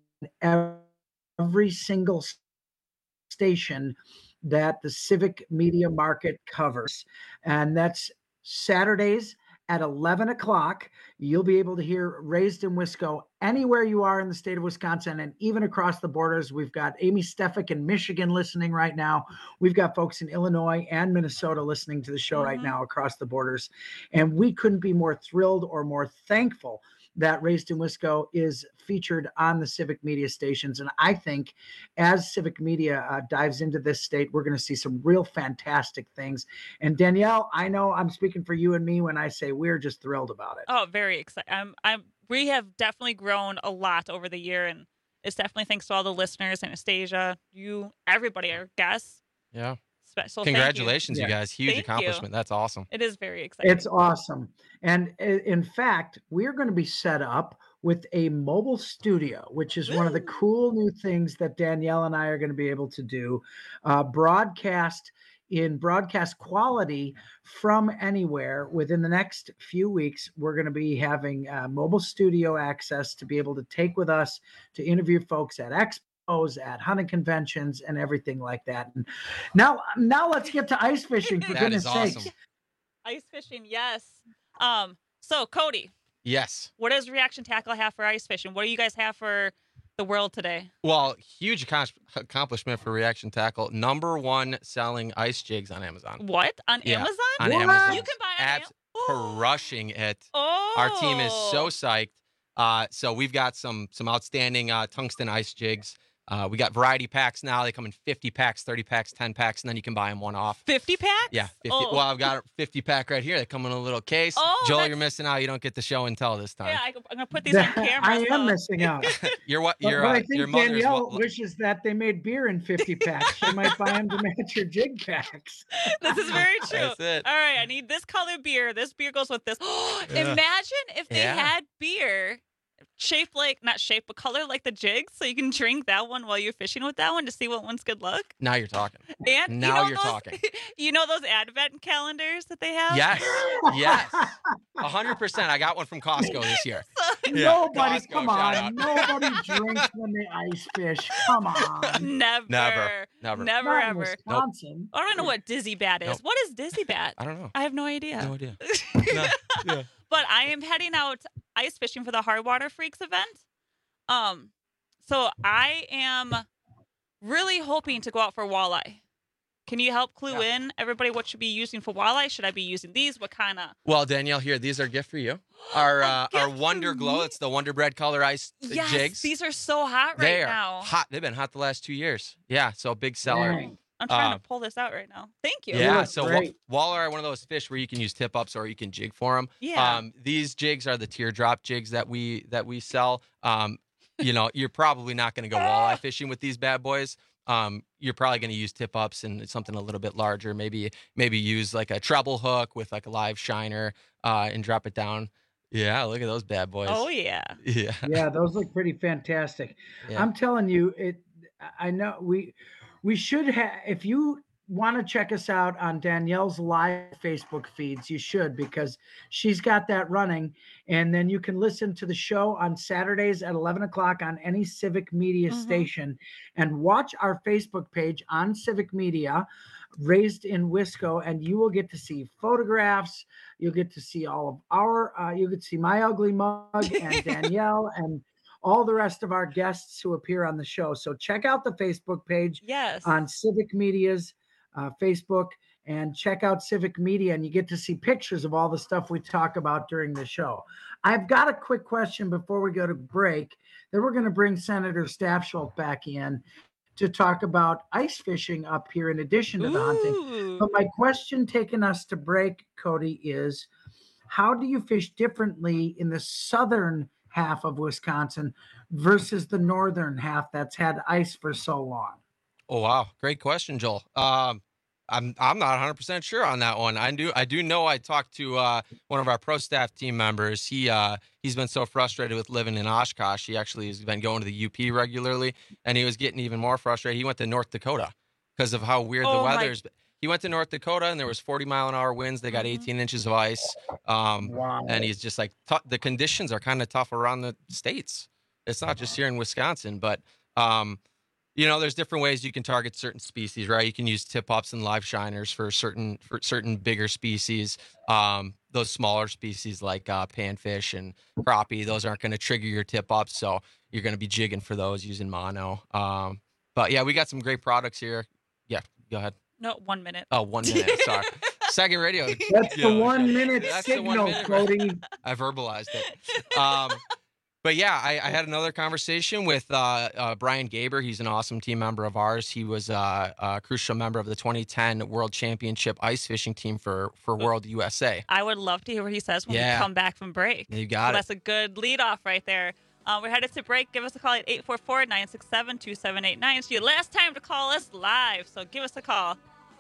[SPEAKER 19] every single s- station that the Civic Media Market covers. And that's Saturdays at eleven o'clock. You'll be able to hear Raised in Wisco anywhere you are in the state of Wisconsin and even across the borders. We've got Amy Stefik in Michigan listening right now. We've got folks in Illinois and Minnesota listening to the show right
[SPEAKER 20] Mhm.
[SPEAKER 19] now across the borders. And we couldn't be more thrilled or more thankful that Raised in Wisco is featured on the Civic Media stations. And I think as Civic Media uh, dives into this state, we're going to see some real fantastic things. And Danielle, I know I'm speaking for you and me when I say we're just thrilled about it.
[SPEAKER 20] Oh, very excited. I'm, I'm, we have definitely grown a lot over the year, and it's definitely thanks to all the listeners, Anastasia, you, everybody, our guests.
[SPEAKER 4] Yeah.
[SPEAKER 20] Special
[SPEAKER 4] Congratulations, you,
[SPEAKER 19] Yeah.
[SPEAKER 4] guys. Huge
[SPEAKER 20] Thank
[SPEAKER 4] accomplishment.
[SPEAKER 20] you.
[SPEAKER 4] That's awesome.
[SPEAKER 20] It is very exciting.
[SPEAKER 19] It's awesome. And i- in fact, we're going to be set up with a mobile studio, which is one of the cool new things that Danielle and I are going to be able to do. Uh, broadcast in broadcast quality from anywhere. Within the next few weeks, we're going to be having uh, mobile studio access to be able to take with us to interview folks at expos, at hunting conventions, and everything like that. And now, now let's get to ice fishing, for
[SPEAKER 4] That
[SPEAKER 19] goodness
[SPEAKER 4] is awesome.
[SPEAKER 19] sakes.
[SPEAKER 20] Ice fishing, yes. Um. So, Cody,
[SPEAKER 4] Yes.
[SPEAKER 20] what does Reaction Tackle have for ice fishing? What do you guys have for the world today.
[SPEAKER 4] Well, huge accom- accomplishment for Reaction Tackle. Number one selling ice jigs on Amazon.
[SPEAKER 20] What? On
[SPEAKER 4] Yeah,
[SPEAKER 20] Amazon?
[SPEAKER 4] on
[SPEAKER 20] What?
[SPEAKER 4] Amazon.
[SPEAKER 20] You can buy on
[SPEAKER 4] Abs- crushing it.
[SPEAKER 20] Oh.
[SPEAKER 4] Our team is so psyched. Uh, so we've got some some outstanding uh, tungsten ice jigs. Uh, we got variety packs now. They come in fifty packs, thirty packs, ten packs, and then you can buy them one off.
[SPEAKER 20] fifty packs?
[SPEAKER 4] Yeah, fifty.
[SPEAKER 20] Oh.
[SPEAKER 4] Well, I've got a fifty pack right here. They come in a little case.
[SPEAKER 20] Oh,
[SPEAKER 4] Joel,
[SPEAKER 20] that's-
[SPEAKER 4] you're missing out. You don't get the show and tell this time.
[SPEAKER 20] Yeah, I, I'm going to put these on camera.
[SPEAKER 19] I am
[SPEAKER 20] so-
[SPEAKER 19] missing out.
[SPEAKER 4] You're what?
[SPEAKER 19] But,
[SPEAKER 4] Your
[SPEAKER 19] but
[SPEAKER 4] uh,
[SPEAKER 19] I think
[SPEAKER 4] your mother's
[SPEAKER 19] Danielle
[SPEAKER 4] what,
[SPEAKER 19] wishes that they made beer in fifty packs. She might buy them to match your jig packs.
[SPEAKER 20] This is very true.
[SPEAKER 4] That's it.
[SPEAKER 20] All right, I need this color beer. This beer goes with this.
[SPEAKER 4] Yeah.
[SPEAKER 20] Imagine if they
[SPEAKER 4] Yeah.
[SPEAKER 20] had beer shaped like, not shaped, but color like the jigs, so you can drink that one while you're fishing with that one to see what one's good luck.
[SPEAKER 4] Now you're talking.
[SPEAKER 20] And
[SPEAKER 4] Now
[SPEAKER 20] you know
[SPEAKER 4] you're
[SPEAKER 20] those,
[SPEAKER 4] talking.
[SPEAKER 20] You know those advent calendars that they have?
[SPEAKER 4] Yes, yes, a hundred percent. I got one from Costco this year. Yeah,
[SPEAKER 19] Nobody,
[SPEAKER 4] Costco,
[SPEAKER 19] come
[SPEAKER 4] shout
[SPEAKER 19] on.
[SPEAKER 4] out.
[SPEAKER 19] Nobody drinks when they ice fish. Come on.
[SPEAKER 20] Never.
[SPEAKER 4] Never, never.
[SPEAKER 20] Never,
[SPEAKER 19] Not in
[SPEAKER 20] ever.
[SPEAKER 19] Wisconsin.
[SPEAKER 20] I don't know what Dizzy Bat is.
[SPEAKER 4] Nope.
[SPEAKER 20] What is Dizzy Bat?
[SPEAKER 4] I don't know.
[SPEAKER 20] I have no idea.
[SPEAKER 4] No idea. No, yeah.
[SPEAKER 20] But I am heading out ice fishing for the Hard Water Freaks event. Um, so I am really hoping to go out for walleye. Can you help clue
[SPEAKER 4] Yeah.
[SPEAKER 20] in everybody what should be using for walleye? Should I be using these? What kind of?
[SPEAKER 4] Well, Danielle, here these are a gift for you. Our uh, our Wonder Glow. It's the Wonder Bread color ice
[SPEAKER 20] Yes,
[SPEAKER 4] jigs.
[SPEAKER 20] these are so hot right
[SPEAKER 4] they are
[SPEAKER 20] now.
[SPEAKER 4] hot. They've been hot the last two years. Yeah, so big seller.
[SPEAKER 19] Dang.
[SPEAKER 20] I'm trying
[SPEAKER 4] Uh,
[SPEAKER 20] to pull this out right now. Thank you.
[SPEAKER 4] Yeah,
[SPEAKER 19] look
[SPEAKER 4] so wa-
[SPEAKER 19] great.
[SPEAKER 4] walleye are one of those fish where you can use tip ups or you can jig for them.
[SPEAKER 20] Yeah.
[SPEAKER 4] Um, these jigs are the teardrop jigs that we that we sell. Um, you know, you're probably not going to go walleye fishing with these bad boys. Um, you're probably going to use tip ups and something a little bit larger. Maybe maybe use like a treble hook with like a live shiner uh, and drop it down. Yeah, look at those bad boys.
[SPEAKER 20] Oh yeah.
[SPEAKER 4] Yeah.
[SPEAKER 19] Yeah, those look pretty fantastic.
[SPEAKER 4] Yeah.
[SPEAKER 19] I'm telling you, it. I know we we should have. If you want to check us out on Danielle's live Facebook feeds, you should, because she's got that running, and then you can listen to the show on Saturdays at eleven o'clock on any Civic Media
[SPEAKER 20] Mhm.
[SPEAKER 19] station, and watch our Facebook page on Civic Media, Raised in Wisco, and you will get to see photographs. You'll get to see all of our. Uh, you get to see my ugly mug and Danielle and all the rest of our guests who appear on the show. So check out the Facebook page
[SPEAKER 20] Yes.
[SPEAKER 19] on Civic Media's uh, Facebook, and check out Civic Media, and you get to see pictures of all the stuff we talk about during the show. I've got a quick question before we go to break. Then we're going to bring Senator Stafsholt back in to talk about ice fishing up here in addition to the hunting.
[SPEAKER 20] Ooh.
[SPEAKER 19] But my question taking us to break, Cody, is how do you fish differently in the southern half of Wisconsin versus the northern half that's had ice for so long?
[SPEAKER 4] Oh wow, great question, Joel. Um, I'm I'm not one hundred percent sure on that one. I do I do know I talked to uh, one of our pro staff team members. He uh, he's been so frustrated with living in Oshkosh. He actually has been going to the U P regularly, and he was getting even more frustrated. He went to North Dakota because of how weird
[SPEAKER 20] Oh,
[SPEAKER 4] the
[SPEAKER 20] my-
[SPEAKER 4] weather's. He went to North Dakota, and there was forty mile an hour winds. They got eighteen inches of ice. Um,
[SPEAKER 19] Wow.
[SPEAKER 4] And he's just like, "Tou- the conditions are kind of tough around the states. It's not just here in Wisconsin, but um, you know, there's different ways you can target certain species, right? You can use tip ups and live shiners for certain for certain bigger species. Um, those smaller species like uh, panfish and crappie, those aren't going to trigger your tip ups, so you're going to be jigging for those using mono. Um, but yeah, we got some great products here. Yeah, go ahead.
[SPEAKER 20] No, one minute.
[SPEAKER 4] Oh, one minute. Sorry. Second radio.
[SPEAKER 19] That's
[SPEAKER 4] Yeah,
[SPEAKER 19] the one minute
[SPEAKER 4] That's the
[SPEAKER 19] signal,
[SPEAKER 4] one minute.
[SPEAKER 19] Cody.
[SPEAKER 4] I verbalized it. Um, but yeah, I, I had another conversation with uh, uh, Brian Gaber. He's an awesome team member of ours. He was uh, a crucial member of the twenty ten World Championship ice fishing team for for World U S A.
[SPEAKER 20] I would love to hear what he says when
[SPEAKER 4] Yeah.
[SPEAKER 20] we come back from break.
[SPEAKER 4] You got
[SPEAKER 20] so
[SPEAKER 4] it.
[SPEAKER 20] That's a good lead off right there. Uh, we're headed to break. Give us a call at eight four four, nine six seven, two seven eight nine. It's your last time to call us live, so give us a call.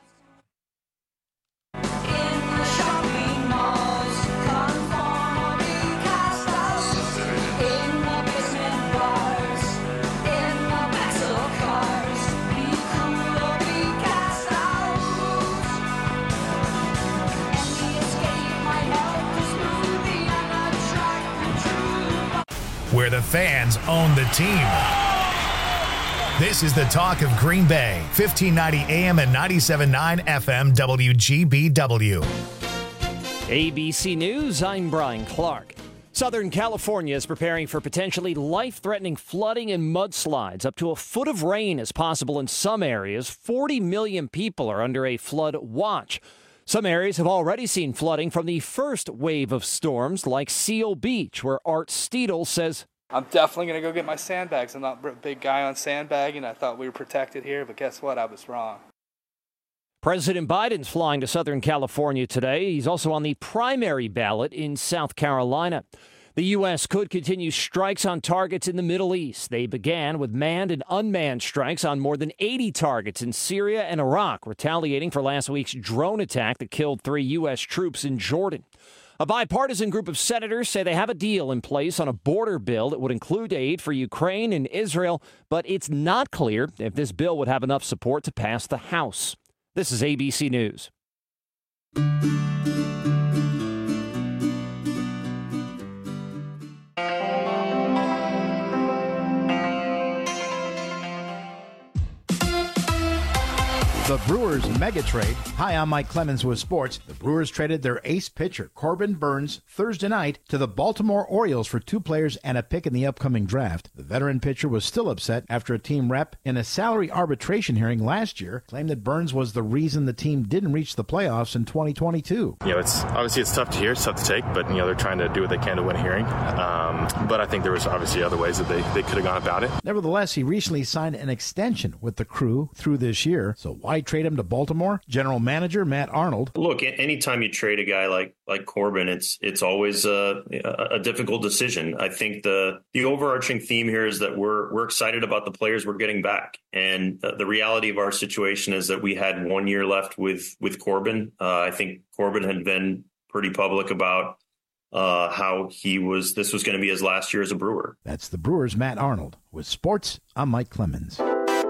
[SPEAKER 2] Where the fans own the team. This is the talk of Green Bay, fifteen ninety A M and ninety-seven point nine F M W G B W.
[SPEAKER 3] A B C News, I'm Brian Clark. Southern California is preparing for potentially life-threatening flooding and mudslides. Up to a foot of rain is possible in some areas. forty million people are under a flood watch. Some areas have already seen flooding from the first wave of storms, like Seal Beach, where Art Steedle says,
[SPEAKER 5] I'm definitely going to go get my sandbags. I'm not a big guy on sandbagging. I thought we were protected here, but guess what? I was wrong.
[SPEAKER 3] President Biden's flying to Southern California today. He's also on the primary ballot in South Carolina. The U S could continue strikes on targets in the Middle East. They began with manned and unmanned strikes on more than eighty targets in Syria and Iraq, retaliating for last week's drone attack that killed three U S troops in Jordan. A bipartisan group of senators say they have a deal in place on a border bill that would include aid for Ukraine and Israel, but it's not clear if this bill would have enough support to pass the House. This is A B C News.
[SPEAKER 6] The Brewers mega trade. Hi, I'm Mike Clemens with sports. The Brewers traded their ace pitcher, Corbin Burnes, Thursday night to the Baltimore Orioles for two players and a pick in the upcoming draft. The veteran pitcher was still upset after a team rep in a salary arbitration hearing last year claimed that Burnes was the reason the team didn't reach the playoffs in twenty twenty-two.
[SPEAKER 7] You know, it's obviously it's tough to hear, it's tough to take, but, you know, they're trying to do what they can to win a hearing. Um, but I think there was obviously other ways that they, they could have gone about it.
[SPEAKER 6] Nevertheless, he recently signed an extension with the Crew through this year, so why trade him to Baltimore? General Manager Matt Arnold.
[SPEAKER 24] Look, anytime you trade a guy like like Corbin, it's it's always a, a difficult decision. I think the the overarching theme here is that we're we're excited about the players we're getting back, and the reality of our situation is that we had one year left with with Corbin. Uh, I think Corbin had been pretty public about uh, how he was. This was going to be his last year as a Brewer.
[SPEAKER 6] That's the Brewers' Matt Arnold. With sports, I'm Mike Clemens.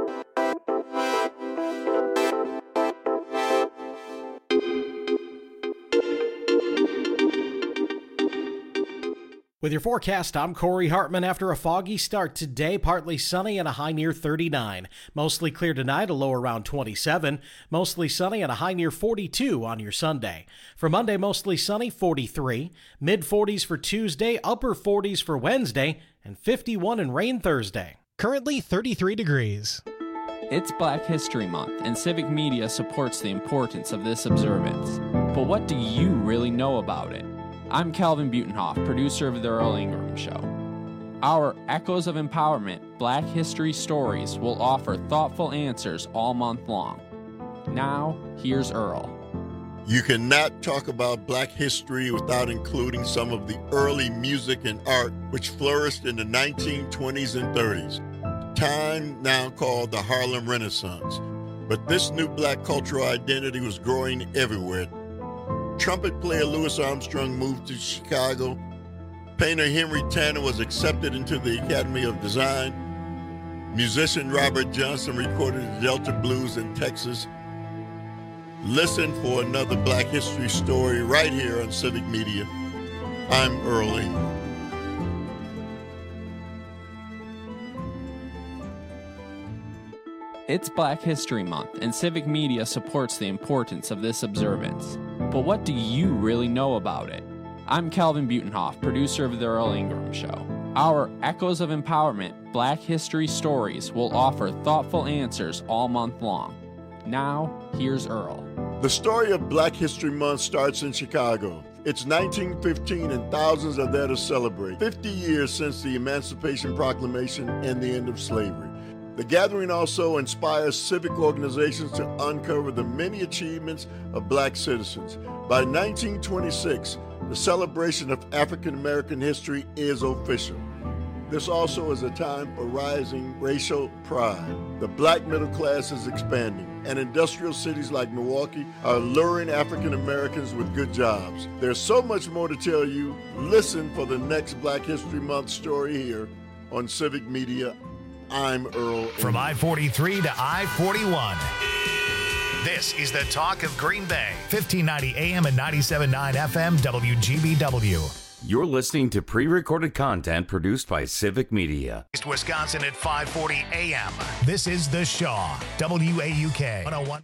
[SPEAKER 16] With your forecast, I'm Corey Hartman. After a foggy start today, partly sunny and a high near thirty-nine. Mostly clear tonight, a low around twenty-seven. Mostly sunny and a high near forty-two on your Sunday. For Monday, mostly sunny, forty-three. mid forties for Tuesday, upper forties for Wednesday, and fifty-one in rain Thursday.
[SPEAKER 17] Currently thirty-three degrees.
[SPEAKER 22] It's Black History Month, and Civic Media supports the importance of this observance. But what do you really know about it? I'm Calvin Butenhoff, producer of The Earl Ingram Show. Our Echoes of Empowerment Black History Stories will offer thoughtful answers all month long. Now, here's Earl.
[SPEAKER 23] You cannot talk about Black history without including some of the early music and art which flourished in the nineteen twenties and thirties, time now called the Harlem Renaissance. But this new Black cultural identity was growing everywhere. Trumpet player Louis Armstrong moved to Chicago. Painter Henry Tanner was accepted into the Academy of Design. Musician Robert Johnson recorded the Delta Blues in Texas. Listen for another Black history story right here on Civic Media. I'm Earl Ingram.
[SPEAKER 22] It's Black History Month, and Civic Media supports the importance of this observance. But what do you really know about it? I'm Calvin Butenhoff, producer of The Earl Ingram Show. Our Echoes of Empowerment Black History Stories will offer thoughtful answers all month long. Now, here's Earl.
[SPEAKER 23] The story of Black History Month starts in Chicago. It's nineteen fifteen and thousands are there to celebrate fifty years since the Emancipation Proclamation and the end of slavery. The gathering also inspires civic organizations to uncover the many achievements of Black citizens. By nineteen twenty-six, the celebration of African American history is official. This also is a time for rising racial pride. The Black middle class is expanding, and industrial cities like Milwaukee are luring African Americans with good jobs. There's so much more to tell you. Listen for the next Black History Month story here on Civic Media. I'm Earl.
[SPEAKER 2] From I forty-three to I forty-one. This is the talk of Green Bay. fifteen ninety A M and ninety-seven point nine F M W G B W.
[SPEAKER 18] You're listening to pre-recorded content produced by Civic Media.
[SPEAKER 2] East Wisconsin at five forty A M. This is The Shaw, W A U K one oh one.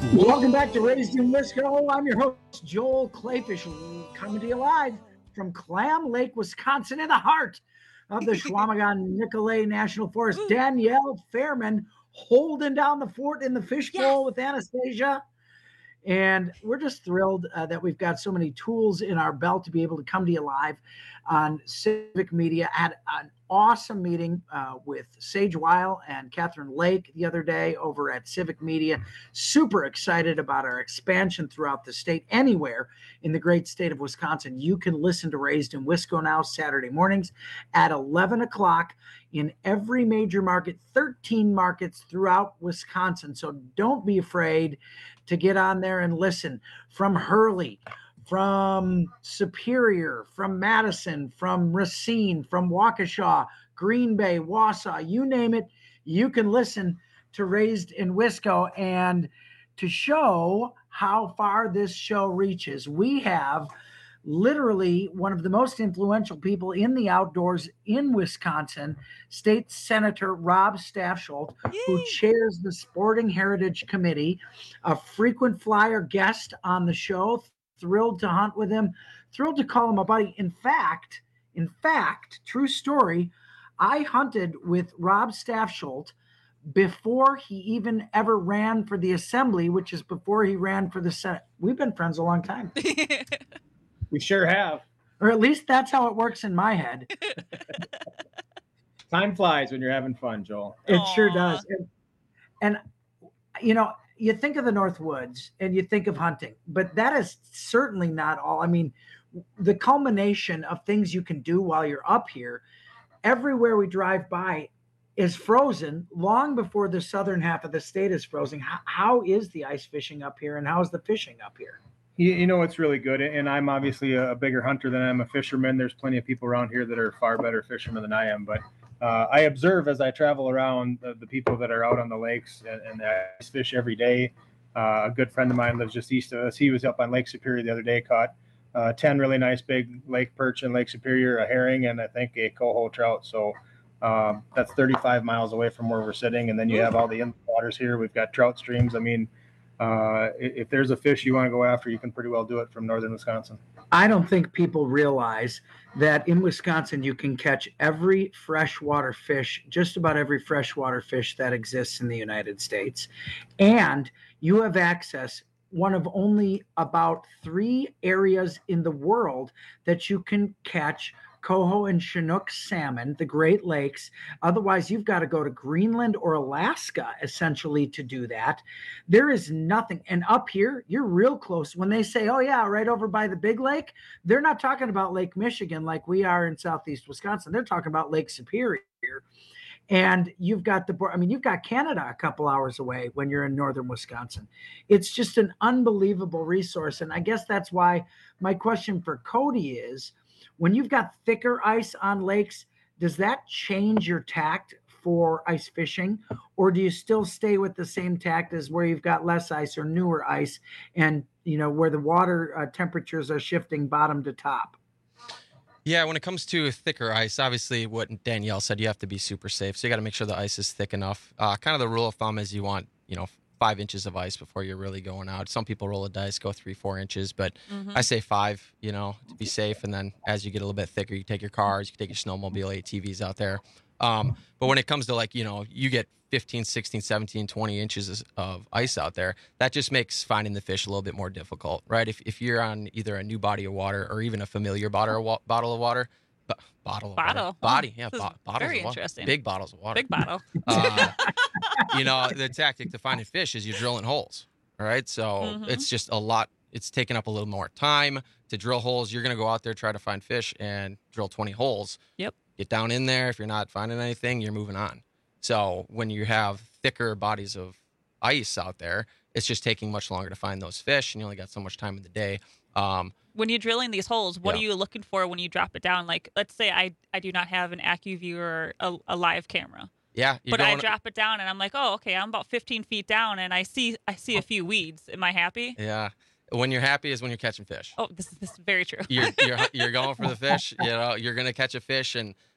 [SPEAKER 19] Welcome back to Raised in Wisco. I'm your host, Joel Clayfish, coming to you live from Clam Lake, Wisconsin, in the heart of the Chequamegon-Nicolet National Forest. Danielle Fairman holding down the fort in the fishbowl with Anastasia. And we're just thrilled uh, that we've got so many tools in our belt to be able to come to you live on Civic Media. I had an awesome meeting uh, with Sage Weil and Catherine Lake the other day over at Civic Media. Super excited about our expansion throughout the state. Anywhere in the great state of Wisconsin, you can listen to Raised in Wisco now Saturday mornings at eleven o'clock in every major market, thirteen markets throughout Wisconsin. So don't be afraid to get on there and listen. From Hurley, from Superior, from Madison, from Racine, from Waukesha, Green Bay, Wausau, you name it, you can listen to Raised in Wisco. And to show how far this show reaches, we have literally one of the most influential people in the outdoors in Wisconsin, State Senator Rob Staffsholt, who chairs the Sporting Heritage Committee, a frequent flyer guest on the show. Thrilled to hunt with him, thrilled to call him a buddy. In fact, in fact, true story, I hunted with Rob Staffsholt before he even ever ran for the Assembly, which is before he ran for the Senate. We've been friends a long time.
[SPEAKER 21] We sure have.
[SPEAKER 19] Or at least that's how it works in my head.
[SPEAKER 21] Time flies when you're having fun, Joel.
[SPEAKER 19] It sure does. And, and, you know, you think of the North Woods and you think of hunting, but that is certainly not all. I mean, the culmination of things you can do while you're up here, everywhere we drive by is frozen long before the southern half of the state is frozen. How, how is the ice fishing up here, and how is the fishing up here?
[SPEAKER 21] You, you know, it's really good. And I'm obviously a, a bigger hunter than I'm a fisherman. There's plenty of people around here that are far better fishermen than I am. But uh, I observe as I travel around the, the people that are out on the lakes and, and they ice fish every day. Uh, a good friend of mine lives just east of us. He was up on Lake Superior the other day, caught uh, ten really nice big lake perch in Lake Superior, a herring, and I think a coho trout. So um, that's thirty-five miles away from where we're sitting. And then you have all the inland waters here. We've got trout streams. I mean, Uh, if there's a fish you want to go after, you can pretty well do it from northern Wisconsin.
[SPEAKER 19] I don't think people realize that in Wisconsin you can catch every freshwater fish, just about every freshwater fish that exists in the United States. And you have access, one of only about three areas in the world that you can catch coho and Chinook salmon, the Great Lakes. Otherwise, you've got to go to Greenland or Alaska, essentially, to do that. There is nothing. And up here, you're real close. When they say, oh, yeah, right over by the big lake, they're not talking about Lake Michigan like we are in southeast Wisconsin. They're talking about Lake Superior. And you've got the, I mean, you've got Canada a couple hours away when you're in northern Wisconsin. It's just an unbelievable resource. And I guess that's why my question for Cody is, when you've got thicker ice on lakes, does that change your tact for ice fishing? Or do you still stay with the same tact as where you've got less ice or newer ice and, you know, where the water uh, temperatures are shifting bottom to top?
[SPEAKER 4] Yeah, when it comes to thicker ice, obviously what Danielle said, you have to be super safe. So you got to make sure the ice is thick enough. Uh, kind of the rule of thumb is you want, you know, five inches of ice before you're really going out. Some people roll a dice, go three, four inches, but mm-hmm. I say five, you know, to be safe. And then as you get a little bit thicker, you take your cars, you can take your snowmobile, A T Vs out there. Um, but when it comes to like, you know, you get fifteen, sixteen, seventeen, twenty inches of ice out there, that just makes finding the fish a little bit more difficult, right? If if you're on either a new body of water or even a familiar bottle of, wa- bottle of water, b- bottle of
[SPEAKER 20] bottle.
[SPEAKER 4] water, body, yeah, bo- bottles
[SPEAKER 20] very
[SPEAKER 4] of water,
[SPEAKER 20] interesting.
[SPEAKER 4] big bottles of water,
[SPEAKER 20] big bottle.
[SPEAKER 4] Uh, you know, the tactic to finding fish is you're drilling holes, all right? So
[SPEAKER 20] Mm-hmm.
[SPEAKER 4] it's just a lot. It's taking up a little more time to drill holes. You're going to go out there, try to find fish and drill twenty holes.
[SPEAKER 20] Yep.
[SPEAKER 4] Get down in there. If you're not finding anything, you're moving on. So when you have thicker bodies of ice out there, it's just taking much longer to find those fish, and you only got so much time in the day. Um,
[SPEAKER 20] when you're drilling these holes, what
[SPEAKER 4] yeah.
[SPEAKER 20] are you looking for when you drop it down? Like, let's say I, I do not have an AccuView or a, a live camera.
[SPEAKER 4] Yeah.
[SPEAKER 20] But I drop it down, and I'm like, oh, okay, I'm about fifteen feet down, and I see I see a few weeds. Am I happy?
[SPEAKER 4] Yeah. When you're happy is when you're catching fish.
[SPEAKER 20] Oh, this is this is very true.
[SPEAKER 4] you're, you're you're going for the fish. You know, you're gonna catch a fish, and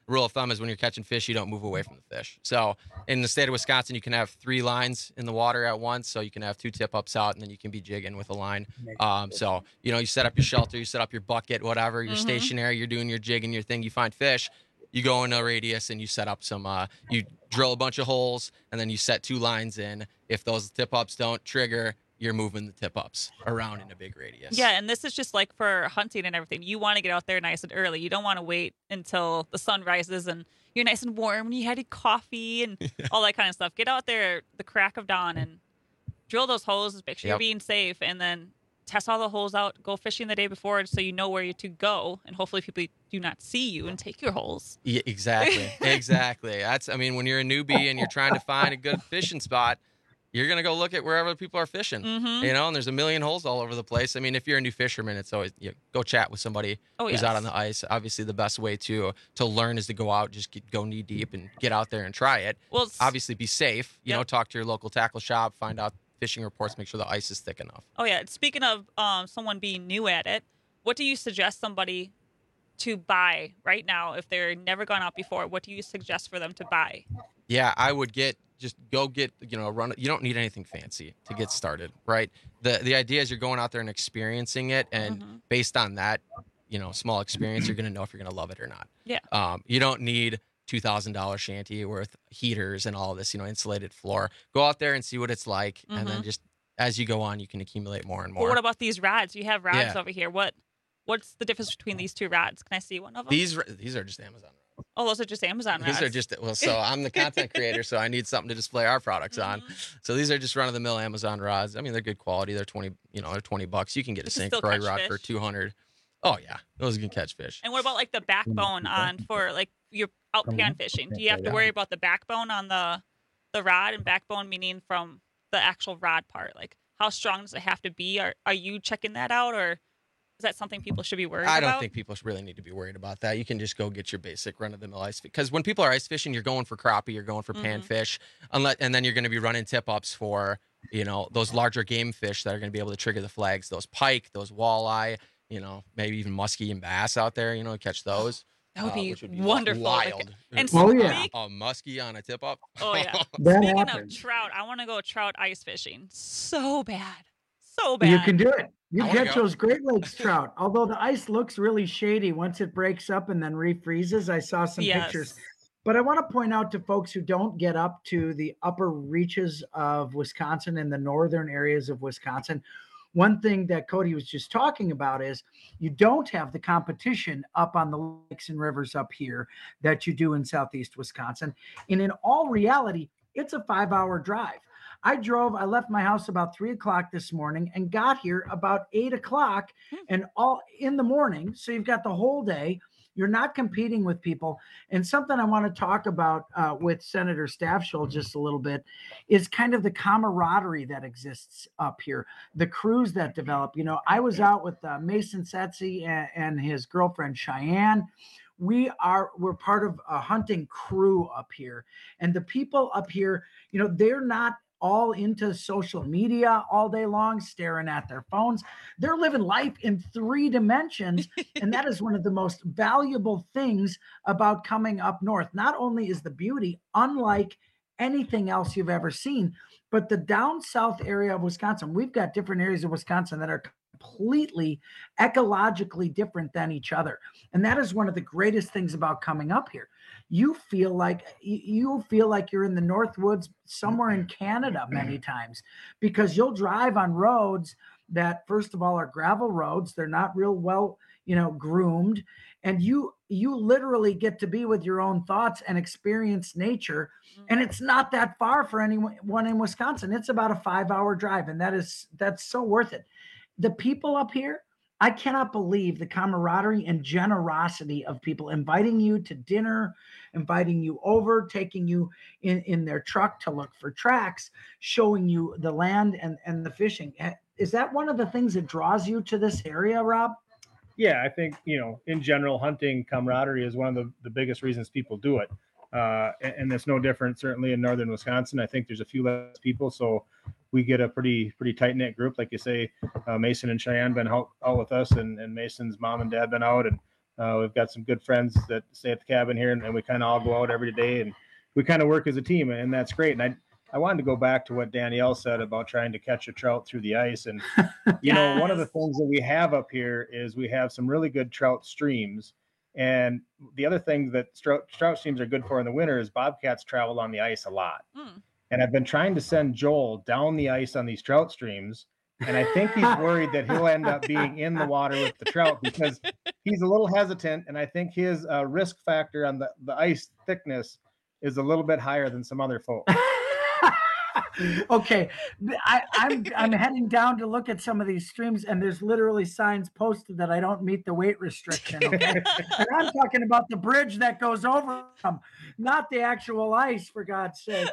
[SPEAKER 4] rule of thumb is when you're catching fish, you don't move away from the fish. So in the state of Wisconsin, you can have three lines in the water at once. So you can have two tip ups out, and then you can be jigging with a line. Um, so, you know, you set up your shelter, you set up your bucket, whatever, you're
[SPEAKER 20] Mhm.
[SPEAKER 4] stationary, you're doing your jig and your thing, you find fish. You go in a radius and you set up some, uh, you drill a bunch of holes, and then you set two lines in. If those tip ups don't trigger, you're moving the tip ups around in a big radius.
[SPEAKER 20] Yeah, and this is just like for hunting and everything. You want to get out there nice and early. You don't want to wait until the sun rises and you're nice and warm and you had your coffee and all that kind of stuff. Get out there the crack of dawn and drill those holes. Make sure
[SPEAKER 4] Yep.
[SPEAKER 20] you're being safe, and then test all the holes out. Go fishing the day before so you know where you to go, and hopefully people do not see you and take your holes.
[SPEAKER 4] Yeah, exactly. exactly. That's, I mean, when you're a newbie and you're trying to find a good fishing spot, you're going to go look at wherever people are fishing,
[SPEAKER 20] Mhm.
[SPEAKER 4] you know, and there's a million holes all over the place. I mean, if you're a new fisherman, it's always, you know, go chat with somebody
[SPEAKER 20] Oh,
[SPEAKER 4] who's out
[SPEAKER 20] yes.
[SPEAKER 4] on the ice. Obviously, the best way to to learn is to go out, just get, go knee deep and get out there and try it.
[SPEAKER 20] Well, it's-
[SPEAKER 4] obviously be safe, you
[SPEAKER 20] Yep.
[SPEAKER 4] know, talk to your local tackle shop, find out fishing reports, make sure the ice is thick enough.
[SPEAKER 20] Oh yeah. Speaking of um, someone being new at it, what do you suggest somebody to buy right now if they're never gone out before? What do you suggest for them to buy?
[SPEAKER 4] Yeah, I would get just go get, you know, run. You don't need anything fancy to get started, right? The the idea is you're going out there and experiencing it, and
[SPEAKER 20] Mhm.
[SPEAKER 4] based on that, you know, small experience, you're going to know if you're going to love it or not.
[SPEAKER 20] Yeah.
[SPEAKER 4] Um, you don't need two thousand dollars shanty with heaters and all this, you know, insulated floor. Go out there and see what it's like, and then
[SPEAKER 20] Mhm.
[SPEAKER 4] just as you go on, you can accumulate more and
[SPEAKER 20] But
[SPEAKER 4] more.
[SPEAKER 20] what about these rods? You have rods
[SPEAKER 4] Yeah.
[SPEAKER 20] over here. What what's the difference between these two rods? Can I see one of them?
[SPEAKER 4] These these are just Amazon.
[SPEAKER 20] Oh, those are just Amazon rods.
[SPEAKER 4] These are just well, so I'm the content creator, so I need something to display our products on.
[SPEAKER 20] Mm-hmm.
[SPEAKER 4] So these are just run of the mill Amazon rods. I mean, they're good quality. They're twenty, you know, they're twenty bucks. You can get a
[SPEAKER 20] They can
[SPEAKER 4] Saint
[SPEAKER 20] still
[SPEAKER 4] Croix
[SPEAKER 20] catch
[SPEAKER 4] rod for
[SPEAKER 20] fish.
[SPEAKER 4] two hundred. Oh yeah, those can catch fish.
[SPEAKER 20] And what about like the backbone on for like you're out pan fishing? Do you have to worry about the backbone on the the rod, and backbone meaning from the actual rod part? Like how strong does it have to be? Are are you checking that out, or is that something people should be worried
[SPEAKER 4] I
[SPEAKER 20] about?
[SPEAKER 4] don't think people really need to be worried about that. You can just go get your basic run of the mill ice because when people are ice fishing, you're going for crappie, you're going for
[SPEAKER 20] Mhm.
[SPEAKER 4] panfish, unless and then you're going to be running tip ups for, you know, those larger game fish that are going to be able to trigger the flags, those pike, those walleye, you know, maybe even muskie and bass out there, you know, catch those.
[SPEAKER 20] That would
[SPEAKER 4] uh,
[SPEAKER 20] be
[SPEAKER 4] which would
[SPEAKER 20] wonderful. Like,
[SPEAKER 4] Wild.
[SPEAKER 20] and
[SPEAKER 19] Oh, yeah.
[SPEAKER 20] speak-
[SPEAKER 4] A muskie on a tip up.
[SPEAKER 20] oh yeah.
[SPEAKER 19] That
[SPEAKER 20] Speaking
[SPEAKER 19] happens.
[SPEAKER 20] of trout, I want to go trout ice fishing so bad, so bad.
[SPEAKER 19] You can do it. You
[SPEAKER 4] I wanna
[SPEAKER 19] catch
[SPEAKER 4] go.
[SPEAKER 19] those Great Lakes trout. Although the ice looks really shady once it breaks up and then refreezes. I saw some
[SPEAKER 20] Yes.
[SPEAKER 19] pictures. But I want to point out to folks who don't get up to the upper reaches of Wisconsin and the northern areas of Wisconsin. One thing that Cody was just talking about is you don't have the competition up on the lakes and rivers up here that you do in southeast Wisconsin. And in all reality, it's a five hour drive. I drove, I left my house about three o'clock this morning and got here about eight o'clock and all in the morning. So you've got the whole day. You're not competing with people. And something I want to talk about uh, with Senator Staffschul just a little bit is kind of the camaraderie that exists up here, the crews that develop. You know, I was out with uh, Mason Setzi and, and his girlfriend Cheyenne. We are we're part of a hunting crew up here, and the people up here, you know, they're not all into social media all day long, staring at their phones. They're living life in three dimensions. And that is one of the most valuable things about coming up north. Not only is the beauty unlike anything else you've ever seen, but the down south area of Wisconsin, we've got different areas of Wisconsin that are completely ecologically different than each other. And that is one of the greatest things about coming up here. You feel like you feel like you're in the North Woods somewhere in Canada many times, because you'll drive on roads that, first of all, are gravel roads. They're not real well, you know, groomed. And you you literally get to be with your own thoughts and experience nature. And it's not that far for anyone in Wisconsin. It's about a five hour drive. And that is that's so worth it. The people up here, I cannot believe the camaraderie and generosity of people inviting you to dinner, inviting you over, taking you in, in their truck to look for tracks, showing you the land and, and the fishing. Is that one of the things that draws you to this area, Rob?
[SPEAKER 21] Yeah, I think, you know, in general, hunting camaraderie is one of the, the biggest reasons people do it. Uh, and, and it's no different, certainly in northern Wisconsin. I think there's a few less people, so we get a pretty pretty tight knit group. Like you say, uh, Mason and Cheyenne been out, out with us, and, and Mason's mom and dad been out, and Uh, we've got some good friends that stay at the cabin here, and, and we kind of all go out every day, and we kind of work as a team, and that's great. And I, I wanted to go back to what Danielle said about trying to catch a trout through the ice. And, you yes. know, one of the things that we have up here is we have some really good trout streams. And the other thing that trout, trout streams are good for in the winter is bobcats travel on the ice a lot. Mm. And I've been trying to send Joel down the ice on these trout streams. And I think he's worried that he'll end up being in the water with the trout because he's a little hesitant. And I think his uh, risk factor on the, the ice thickness is a little bit higher than some other folks.
[SPEAKER 19] Okay, I, I'm I'm heading down to look at some of these streams, and there's literally signs posted that I don't meet the weight restriction. Okay, and I'm talking about the bridge that goes over them, not the actual ice, for God's sake.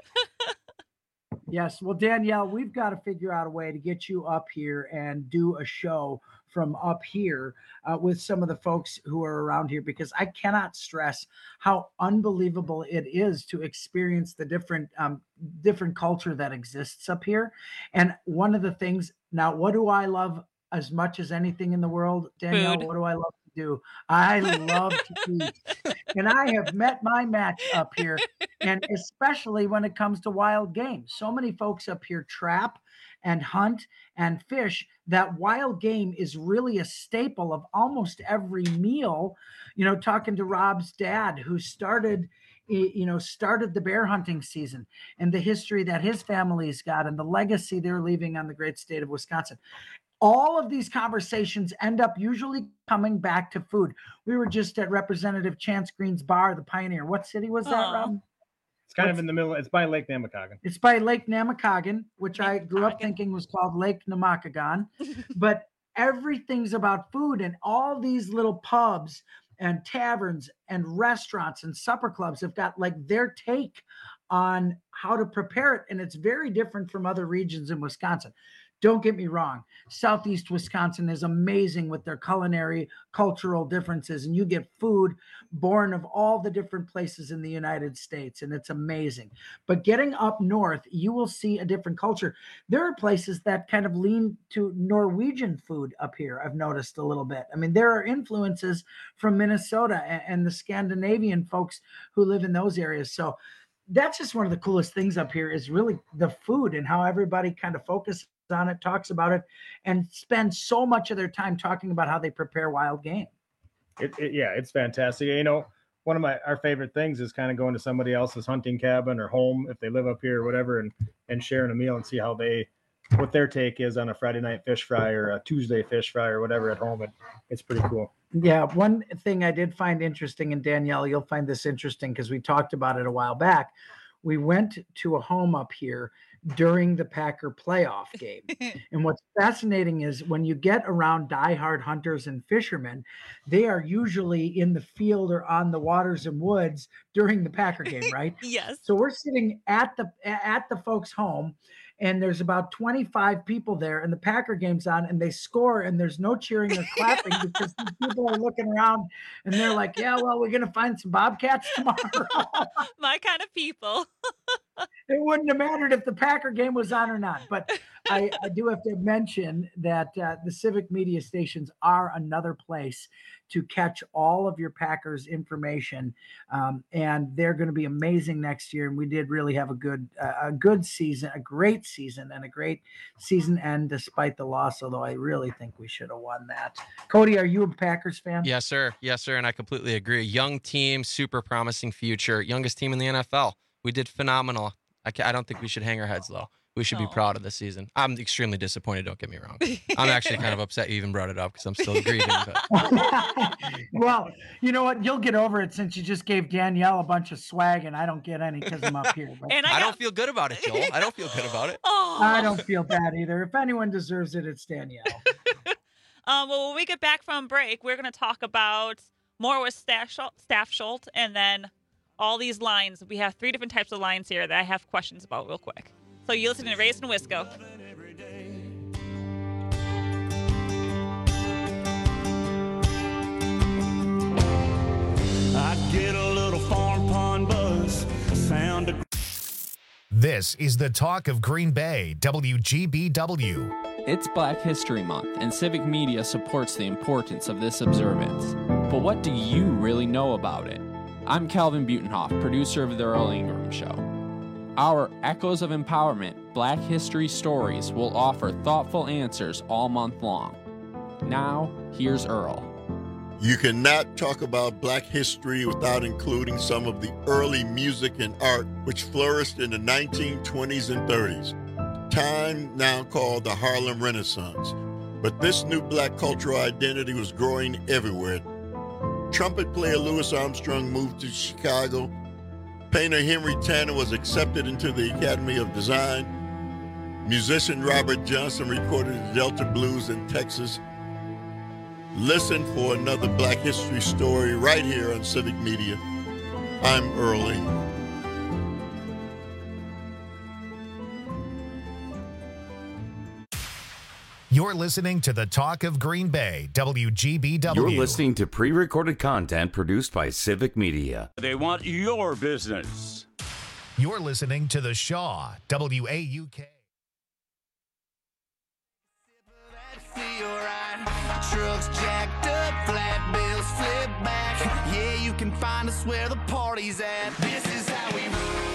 [SPEAKER 19] Yes, well, Danielle, we've got to figure out a way to get you up here and do a show from up here uh, with some of the folks who are around here, because I cannot stress how unbelievable it is to experience the different um, different culture that exists up here. And one of the things, now, what do I love as much as anything in the world, Danielle? Food. What do I love to do? I love to eat. And I have met my match up here, and especially when it comes to wild game. So many folks up here trap and hunt and fish that wild game is really a staple of almost every meal. You know, talking to Rob's dad, who started, you know, started the bear hunting season, and the history that his family's got and the legacy they're leaving on the great state of Wisconsin. All of these conversations end up usually coming back to food. We were just at Representative Chance Green's bar, the Pioneer. What city was that, Aww. Rob?
[SPEAKER 21] It's kind What's, of in the middle. It's by Lake Namakagon.
[SPEAKER 19] It's by Lake Namakagon, which I grew up thinking was called Lake Namakagon. But everything's about food, and all these little pubs and taverns and restaurants and supper clubs have got like their take on how to prepare it. And it's very different from other regions in Wisconsin. Don't get me wrong. Southeast Wisconsin is amazing with their culinary, cultural differences, and you get food born of all the different places in the United States, and it's amazing. But getting up north, you will see a different culture. There are places that kind of lean to Norwegian food up here, I've noticed a little bit. I mean, there are influences from Minnesota and, and the Scandinavian folks who live in those areas. So that's just one of the coolest things up here is really the food and how everybody kind of focuses on it, talks about it, and spend so much of their time talking about how they prepare wild game.
[SPEAKER 21] It, it, yeah, it's fantastic. You know, one of my our favorite things is kind of going to somebody else's hunting cabin or home if they live up here or whatever, and and sharing a meal and see how they what their take is on a Friday night fish fry or a Tuesday fish fry or whatever at home. It, it's pretty cool.
[SPEAKER 19] Yeah, one thing I did find interesting, and Danielle, you'll find this interesting because we talked about it a while back. We went to a home up here during the Packer playoff game. And what's fascinating is when you get around diehard hunters and fishermen, they are usually in the field or on the waters and woods during the Packer game, right?
[SPEAKER 20] Yes.
[SPEAKER 19] So we're sitting at the at the folks' home, and there's about twenty-five people there, and the Packer game's on, and they score, and there's no cheering or clapping because these people are looking around, and they're like, yeah, well, we're going to find some bobcats tomorrow.
[SPEAKER 20] My kind of people.
[SPEAKER 19] It wouldn't have mattered if the Packer game was on or not. But I, I do have to mention that uh, the Civic Media stations are another place to catch all of your Packers information. Um, and they're going to be amazing next year. And we did really have a good, uh, a good season, a great season, and a great season end despite the loss, although I really think we should have won that. Cody, are you a Packers fan?
[SPEAKER 4] Yes, sir. Yes, sir. And I completely agree. Young team, super promising future, youngest team in the N F L. We did phenomenal. I, I don't think we should hang our heads low. We should be proud of this season. I'm extremely disappointed. Don't get me wrong. I'm actually kind of upset you even brought it up because I'm still grieving. But.
[SPEAKER 19] Well, you know what? You'll get over it since you just gave Danielle a bunch of swag, and I don't get any because I'm up here. But.
[SPEAKER 4] And I, got... I don't feel good about it, Joel. I don't feel good about it.
[SPEAKER 20] Oh.
[SPEAKER 19] I don't feel bad either. If anyone deserves it, it's Danielle.
[SPEAKER 20] um, well, when we get back from break, we're going to talk about more with Staff Schultz, and then all these lines. We have three different types of lines here that I have questions about real quick. So you listen to Raised and Wisco.
[SPEAKER 8] I get a little farm pond buzz, sound of...
[SPEAKER 2] This is the talk of Green Bay, W G B W.
[SPEAKER 22] It's Black History Month, and Civic Media supports the importance of this observance. But what do you really know about it? I'm Calvin Butenhoff, producer of The Earl Ingram Show. Our Echoes of Empowerment Black History Stories will offer thoughtful answers all month long. Now, here's Earl.
[SPEAKER 23] You cannot talk about Black history without including some of the early music and art which flourished in the nineteen twenties and thirties, time now called the Harlem Renaissance. But this new Black cultural identity was growing everywhere. Trumpet player Louis Armstrong moved to Chicago. Painter Henry Tanner was accepted into the Academy of Design. Musician Robert Johnson recorded the Delta Blues in Texas. Listen for another Black history story right here on Civic Media. I'm Earl Ingram.
[SPEAKER 2] You're listening to the Talk of Green Bay, W G B W.
[SPEAKER 18] You're listening to pre-recorded content produced by Civic Media.
[SPEAKER 9] They want your business.
[SPEAKER 2] You're listening to The Shaw, W A U K.
[SPEAKER 8] Trucks jacked up, flat bills flip back. Yeah, you can find us where the party's at. This is how we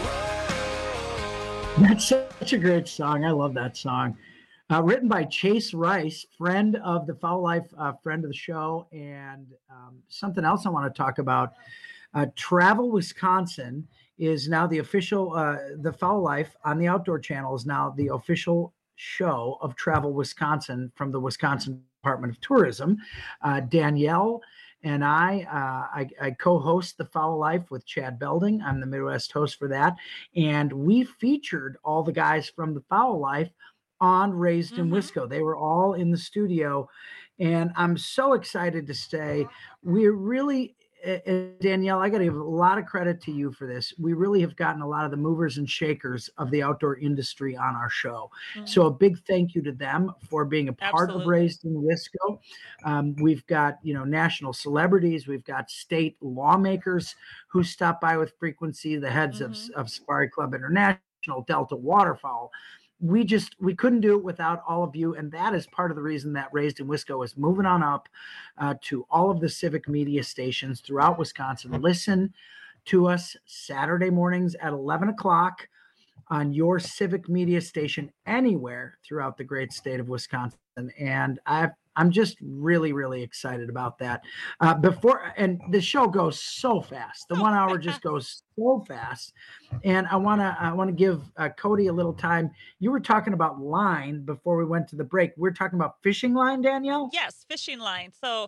[SPEAKER 8] roll.
[SPEAKER 19] That's such a great song. I love that song. Uh, written by Chase Rice, friend of the Foul Life, uh, friend of the show, and um, something else I want to talk about. Uh, Travel Wisconsin is now the official, uh, the Foul Life on the Outdoor Channel is now the official show of Travel Wisconsin from the Wisconsin Department of Tourism. Uh, Danielle and I, uh, I, I co-host the Foul Life with Chad Belding. I'm the Midwest host for that. And we featured all the guys from the Foul Life on Raised mm-hmm. in Wisco. They were all in the studio, and I'm so excited to stay. We're really, uh, Danielle, I got to give a lot of credit to you for this. We really have gotten a lot of the movers and shakers of the outdoor industry on our show. Mm-hmm. So a big thank you to them for being a part Absolutely. Of Raised in Wisco. Um, we've got, you know, national celebrities. We've got state lawmakers who stop by with frequency, the heads mm-hmm. of, of Safari Club International, Delta Waterfowl. We just, we couldn't do it without all of you. And that is part of the reason that Raised in Wisco is moving on up uh, to all of the civic media stations throughout Wisconsin. Listen to us Saturday mornings at eleven o'clock on your civic media station anywhere throughout the great state of Wisconsin. And I've, I'm just really, really excited about that. Uh, before, and the show goes so fast. The one hour just goes so fast. And I want to, I want to give uh, Cody a little time. You were talking about line before we went to the break. We're talking about fishing line, Danielle?
[SPEAKER 20] Yes, fishing line. So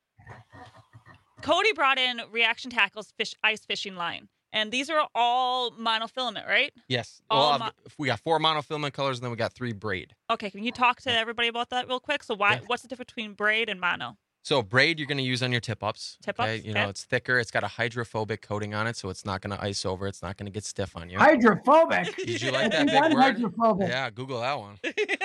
[SPEAKER 20] Cody brought in Reaction Tackle's fish ice fishing line. And these are all monofilament, right?
[SPEAKER 4] Yes.
[SPEAKER 20] All
[SPEAKER 4] well,
[SPEAKER 20] mo-
[SPEAKER 4] we got four monofilament colors, and then we got three braid.
[SPEAKER 20] Okay, can you talk to everybody about that real quick? So why? Yeah. What's the difference between braid and mono?
[SPEAKER 4] So braid, you're going to use on your tip-ups.
[SPEAKER 20] Tip-ups,
[SPEAKER 4] okay? You know,
[SPEAKER 20] okay.
[SPEAKER 4] It's thicker. It's got a hydrophobic coating on it, so it's not going to ice over. It's not going to get stiff on you.
[SPEAKER 19] Hydrophobic?
[SPEAKER 4] Did you like that big word? Hydrophobic. Yeah, Google that one.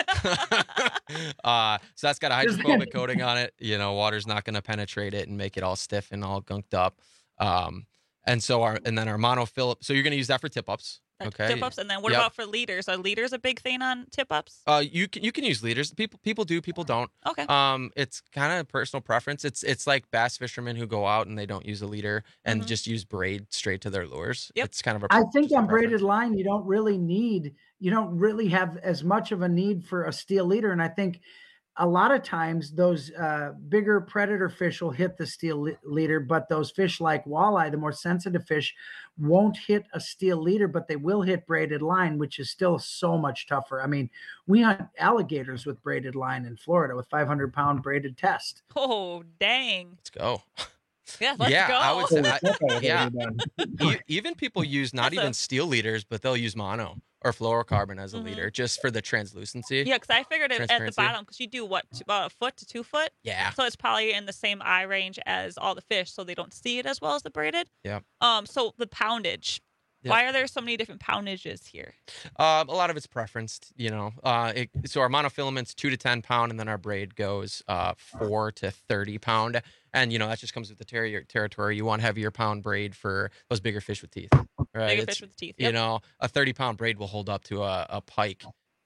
[SPEAKER 4] uh, so that's got a hydrophobic coating on it. You know, water's not going to penetrate it and make it all stiff and all gunked up. Um, And so our and then our monofilament. So you're going to use that for tip-ups. Okay.
[SPEAKER 20] Tip-ups, and then what
[SPEAKER 4] yep.
[SPEAKER 20] about for leaders? Are leaders a big thing on tip-ups?
[SPEAKER 4] Uh, you can you can use leaders. People people do, people don't.
[SPEAKER 20] Okay.
[SPEAKER 4] Um, it's kind of personal preference. It's it's like bass fishermen who go out and they don't use a leader and mm-hmm. just use braid straight to their lures. Yep. It's kind of a.
[SPEAKER 19] I think on braided line, you don't really need you don't really have as much of a need for a steel leader, and I think. A lot of times those uh, bigger predator fish will hit the steel le- leader, but those fish like walleye, the more sensitive fish, won't hit a steel leader, but they will hit braided line, which is still so much tougher. I mean, we hunt alligators with braided line in Florida with five hundred pound braided test.
[SPEAKER 20] Oh, dang.
[SPEAKER 4] Let's go.
[SPEAKER 20] Yeah, let's
[SPEAKER 4] yeah,
[SPEAKER 20] go.
[SPEAKER 4] I would say, I, yeah. e- even people use not That's even a... steel leaders, but they'll use mono or fluorocarbon as a mm-hmm. leader just for the translucency.
[SPEAKER 20] Yeah, because I figured it at the bottom because you do what about a foot to two foot.
[SPEAKER 4] Yeah.
[SPEAKER 20] So it's probably in the same eye range as all the fish, so they don't see it as well as the braided.
[SPEAKER 4] Yeah.
[SPEAKER 20] Um. So the poundage. Yep. Why are there so many different poundages here?
[SPEAKER 4] Uh, a lot of it's preferenced, you know. Uh, it, so our monofilament's two to ten pound, and then our braid goes uh, four to thirty pound. And, you know, that just comes with the ter- territory. You want heavier pound braid for those bigger fish with teeth, right?
[SPEAKER 20] Bigger
[SPEAKER 4] it's,
[SPEAKER 20] fish with teeth, yep.
[SPEAKER 4] You know, a thirty pound braid will hold up to a, a pike.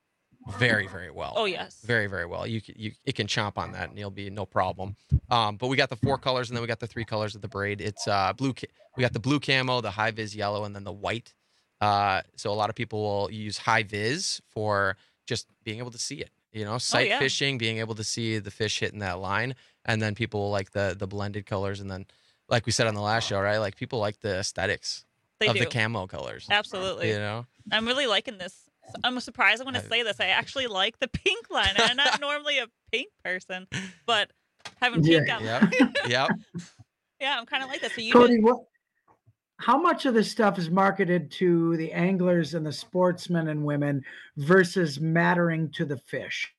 [SPEAKER 4] very, very well.
[SPEAKER 20] Oh, yes.
[SPEAKER 4] Very, very well. You, can- you It can chomp on that and you'll be no problem. Um, but we got the four colors and then we got the three colors of the braid. It's uh, blue. Ca- we got the blue camo, the high vis yellow, and then the white. Uh, so a lot of people will use high vis for just being able to see it. You know, sight
[SPEAKER 20] yeah.
[SPEAKER 4] fishing, being able to see the fish hitting that line. And then people will like the the blended colors. And then, like we said on the last show, right? Like people like the aesthetics
[SPEAKER 20] They
[SPEAKER 4] of
[SPEAKER 20] do.
[SPEAKER 4] the camo colors.
[SPEAKER 20] Absolutely.
[SPEAKER 4] You know?
[SPEAKER 20] I'm really liking this. I'm surprised I'm going to say this. I actually like the pink line. And I'm not normally a pink person, but having pink
[SPEAKER 19] Yeah.
[SPEAKER 20] on.
[SPEAKER 4] Yep. Yep.
[SPEAKER 20] Yeah, I'm kind of like this. So you
[SPEAKER 19] Cody,
[SPEAKER 20] just-
[SPEAKER 19] what? How much of this stuff is marketed to the anglers and the sportsmen and women versus mattering to the fish?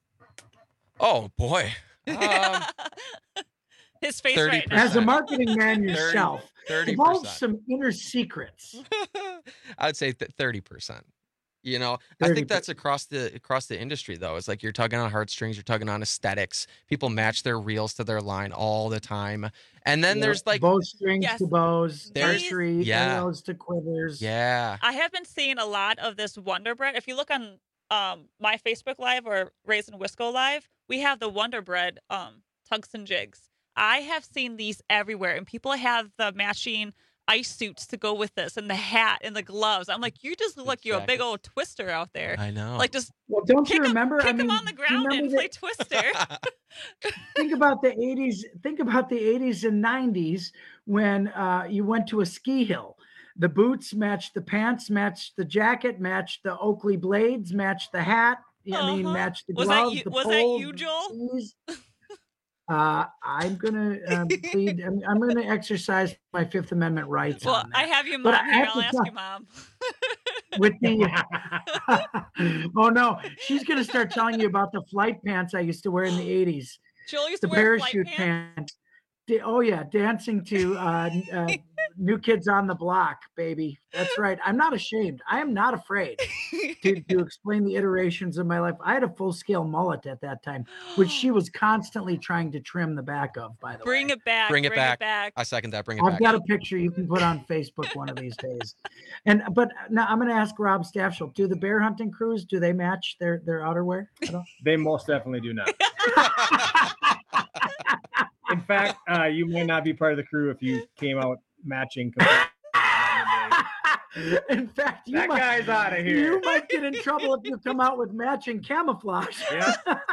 [SPEAKER 4] Oh boy. Um,
[SPEAKER 20] his face
[SPEAKER 4] thirty
[SPEAKER 20] right now.
[SPEAKER 19] As a marketing man yourself,
[SPEAKER 4] thirty
[SPEAKER 19] divulge
[SPEAKER 4] percent.
[SPEAKER 19] some inner secrets.
[SPEAKER 4] I would say thirty percent. You know, I
[SPEAKER 19] thirty
[SPEAKER 4] think that's across the across the industry though. It's like you're tugging on heartstrings, you're tugging on aesthetics. People match their reels to their line all the time. And then
[SPEAKER 19] Yep.
[SPEAKER 4] there's like
[SPEAKER 19] bowstrings
[SPEAKER 20] Yes.
[SPEAKER 19] to bows,
[SPEAKER 4] There's-
[SPEAKER 19] archery,
[SPEAKER 4] yeah.
[SPEAKER 19] arrows to quivers.
[SPEAKER 4] yeah.
[SPEAKER 20] I have been seeing a lot of this Wonder Bread. If you look on um my Facebook Live or Raised in Wisco Live, we have the Wonder Bread um tugs and jigs. I have seen these everywhere, and people have the matching ice suits to go with this, and the hat and the gloves. I'm like, you just look like you're a big
[SPEAKER 4] jackets.
[SPEAKER 20] old twister out there.
[SPEAKER 4] I know.
[SPEAKER 20] Like just
[SPEAKER 19] Well, don't
[SPEAKER 20] kick
[SPEAKER 19] you remember?
[SPEAKER 20] him,
[SPEAKER 19] I
[SPEAKER 20] kick
[SPEAKER 19] mean,
[SPEAKER 20] him on the
[SPEAKER 19] do you
[SPEAKER 20] ground and
[SPEAKER 19] remember
[SPEAKER 20] play
[SPEAKER 19] that-
[SPEAKER 20] twister.
[SPEAKER 19] think about the eighties. Think about the eighties and nineties when uh, you went to a ski hill. The boots matched the pants, matched the jacket, matched the Oakley blades, matched the hat. I mean,
[SPEAKER 20] Uh-huh.
[SPEAKER 19] matched the
[SPEAKER 20] Was that
[SPEAKER 19] gloves.
[SPEAKER 20] you-
[SPEAKER 19] the
[SPEAKER 20] was that
[SPEAKER 19] poles,
[SPEAKER 20] you,
[SPEAKER 19] the
[SPEAKER 20] Joel?
[SPEAKER 19] skis. Uh, I'm gonna um, plead. I'm, I'm gonna exercise my Fifth Amendment rights.
[SPEAKER 20] Well,
[SPEAKER 19] on that.
[SPEAKER 20] I have you,
[SPEAKER 19] But
[SPEAKER 20] mom.
[SPEAKER 19] I
[SPEAKER 20] Here,
[SPEAKER 19] have
[SPEAKER 20] I'll
[SPEAKER 19] to
[SPEAKER 20] ask
[SPEAKER 19] tell-
[SPEAKER 20] you, mom.
[SPEAKER 19] with the oh no, she's gonna start telling you about the flight pants I used to wear in the eighties.
[SPEAKER 20] Joel used
[SPEAKER 19] The
[SPEAKER 20] to wear
[SPEAKER 19] parachute
[SPEAKER 20] flight pants.
[SPEAKER 19] pants. Da- Oh yeah, dancing to uh, n- uh, New Kids on the Block, baby. That's right. I'm not ashamed. I am not afraid to, to explain the iterations of my life. I had a full scale mullet at that time, which she was constantly trying to trim the back of. By the
[SPEAKER 20] Bring
[SPEAKER 19] way,
[SPEAKER 20] it back.
[SPEAKER 4] Bring it
[SPEAKER 20] bring
[SPEAKER 4] back.
[SPEAKER 20] It back.
[SPEAKER 4] I second that. Bring it
[SPEAKER 19] I've
[SPEAKER 4] back.
[SPEAKER 19] got a picture you can put on Facebook one of these days. And but now I'm going to ask Rob Staffshill: do the bear hunting crews, do they match their their outerwear at all?
[SPEAKER 21] They most definitely do not. In fact, uh, you may not be part of the crew if you came out matching.
[SPEAKER 19] In fact, you
[SPEAKER 21] That
[SPEAKER 19] might,
[SPEAKER 21] guy's outta here.
[SPEAKER 19] You might get in trouble if you come out with matching camouflage.
[SPEAKER 21] Yeah.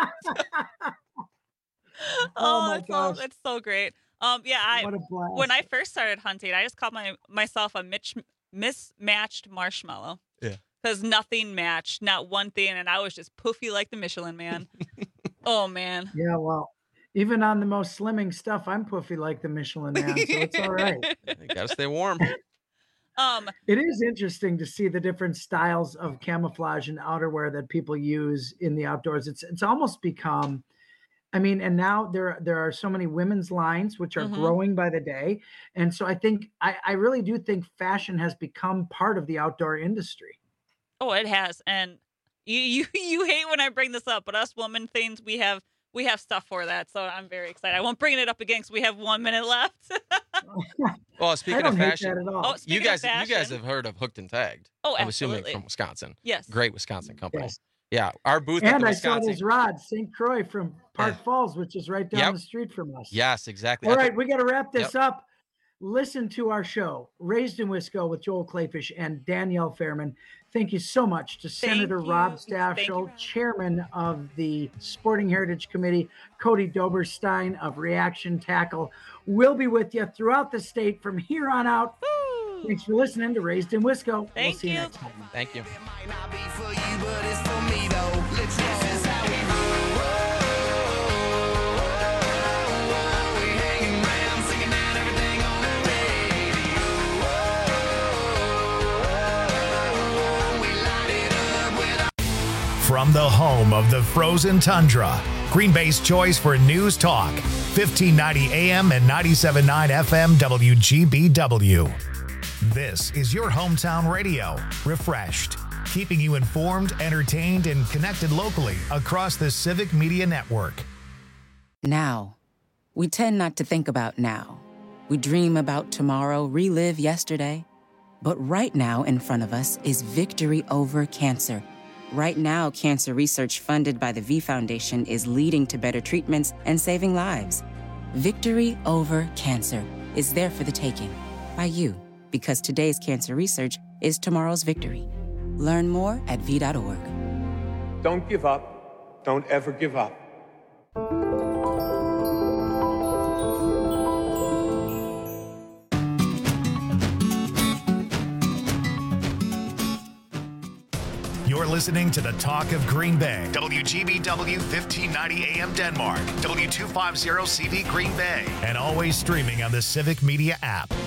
[SPEAKER 20] Oh,
[SPEAKER 19] my
[SPEAKER 20] that's, so,
[SPEAKER 19] gosh.
[SPEAKER 20] that's so great. Um, yeah, I
[SPEAKER 19] What a blast.
[SPEAKER 20] when I first started hunting, I just called my myself a Mitch, mismatched marshmallow.
[SPEAKER 4] Yeah.
[SPEAKER 20] Because nothing matched, not one thing, and I was just poofy like the Michelin Man. Oh man.
[SPEAKER 19] Yeah, well, even on the most slimming stuff, I'm poofy like the Michelin Man, so it's all right.
[SPEAKER 4] You gotta stay warm.
[SPEAKER 20] Um,
[SPEAKER 19] It is interesting to see the different styles of camouflage and outerwear that people use in the outdoors. It's it's almost become, I mean, and now there there are so many women's lines which are
[SPEAKER 20] Mhm.
[SPEAKER 19] growing by the day, and so I think I, I really do think fashion has become part of the outdoor industry.
[SPEAKER 20] oh, it has, and you you you hate when I bring this up, but us woman things, we have we have stuff for that, so I'm very excited. I won't bring it up again because we have one minute left.
[SPEAKER 4] Well, speaking
[SPEAKER 19] I don't
[SPEAKER 4] of
[SPEAKER 19] hate
[SPEAKER 4] fashion,
[SPEAKER 19] that at all.
[SPEAKER 20] Oh,
[SPEAKER 4] you
[SPEAKER 20] speaking of
[SPEAKER 4] guys, you guys
[SPEAKER 20] fashion-
[SPEAKER 4] have heard of Hooked and Tagged.
[SPEAKER 20] Oh,
[SPEAKER 4] I'm assuming
[SPEAKER 20] absolutely.
[SPEAKER 4] from Wisconsin.
[SPEAKER 20] Yes.
[SPEAKER 4] Great Wisconsin company.
[SPEAKER 19] Yes.
[SPEAKER 4] Yeah, our booth at
[SPEAKER 19] And
[SPEAKER 4] the
[SPEAKER 19] I saw
[SPEAKER 4] Wisconsin.
[SPEAKER 19] those rods, Saint Croix from Park
[SPEAKER 4] Yeah.
[SPEAKER 19] Falls, which is right down
[SPEAKER 4] Yep.
[SPEAKER 19] the street from us.
[SPEAKER 4] Yes, exactly.
[SPEAKER 19] All
[SPEAKER 4] At the-
[SPEAKER 19] right, we got to wrap this up. Listen to our show, Raised in Wisco with Joel Clayfish and Danielle Fairman. Thank you so much to Senator Rob Staffshill, chairman of the Sporting Heritage Committee, Cody Doberstein of Reaction Tackle. We'll be with you throughout the state from here on out. Thanks for listening to Raised in Wisco. We'll
[SPEAKER 20] Thank
[SPEAKER 19] see you
[SPEAKER 20] you.
[SPEAKER 19] next time.
[SPEAKER 4] Thank you.
[SPEAKER 2] From the home of the frozen tundra, Green Bay's choice for news talk, fifteen ninety A M and ninety-seven point nine F M W G B W. This is your hometown radio, refreshed, keeping you informed, entertained, and connected locally across the Civic Media Network.
[SPEAKER 10] Now. We tend not to think about now. We dream about tomorrow, relive yesterday. But right now in front of us is victory over cancer, Right now, cancer research funded by the V Foundation is leading to better treatments and saving lives. Victory over cancer is there for the taking by you, because today's cancer research is tomorrow's victory. Learn more at v dot org.
[SPEAKER 11] Don't give up. Don't ever give up.
[SPEAKER 2] You're listening to the Talk of Green Bay. W G B W fifteen ninety A M Denmark. W two fifty C V Green Bay. And always streaming on the Civic Media app.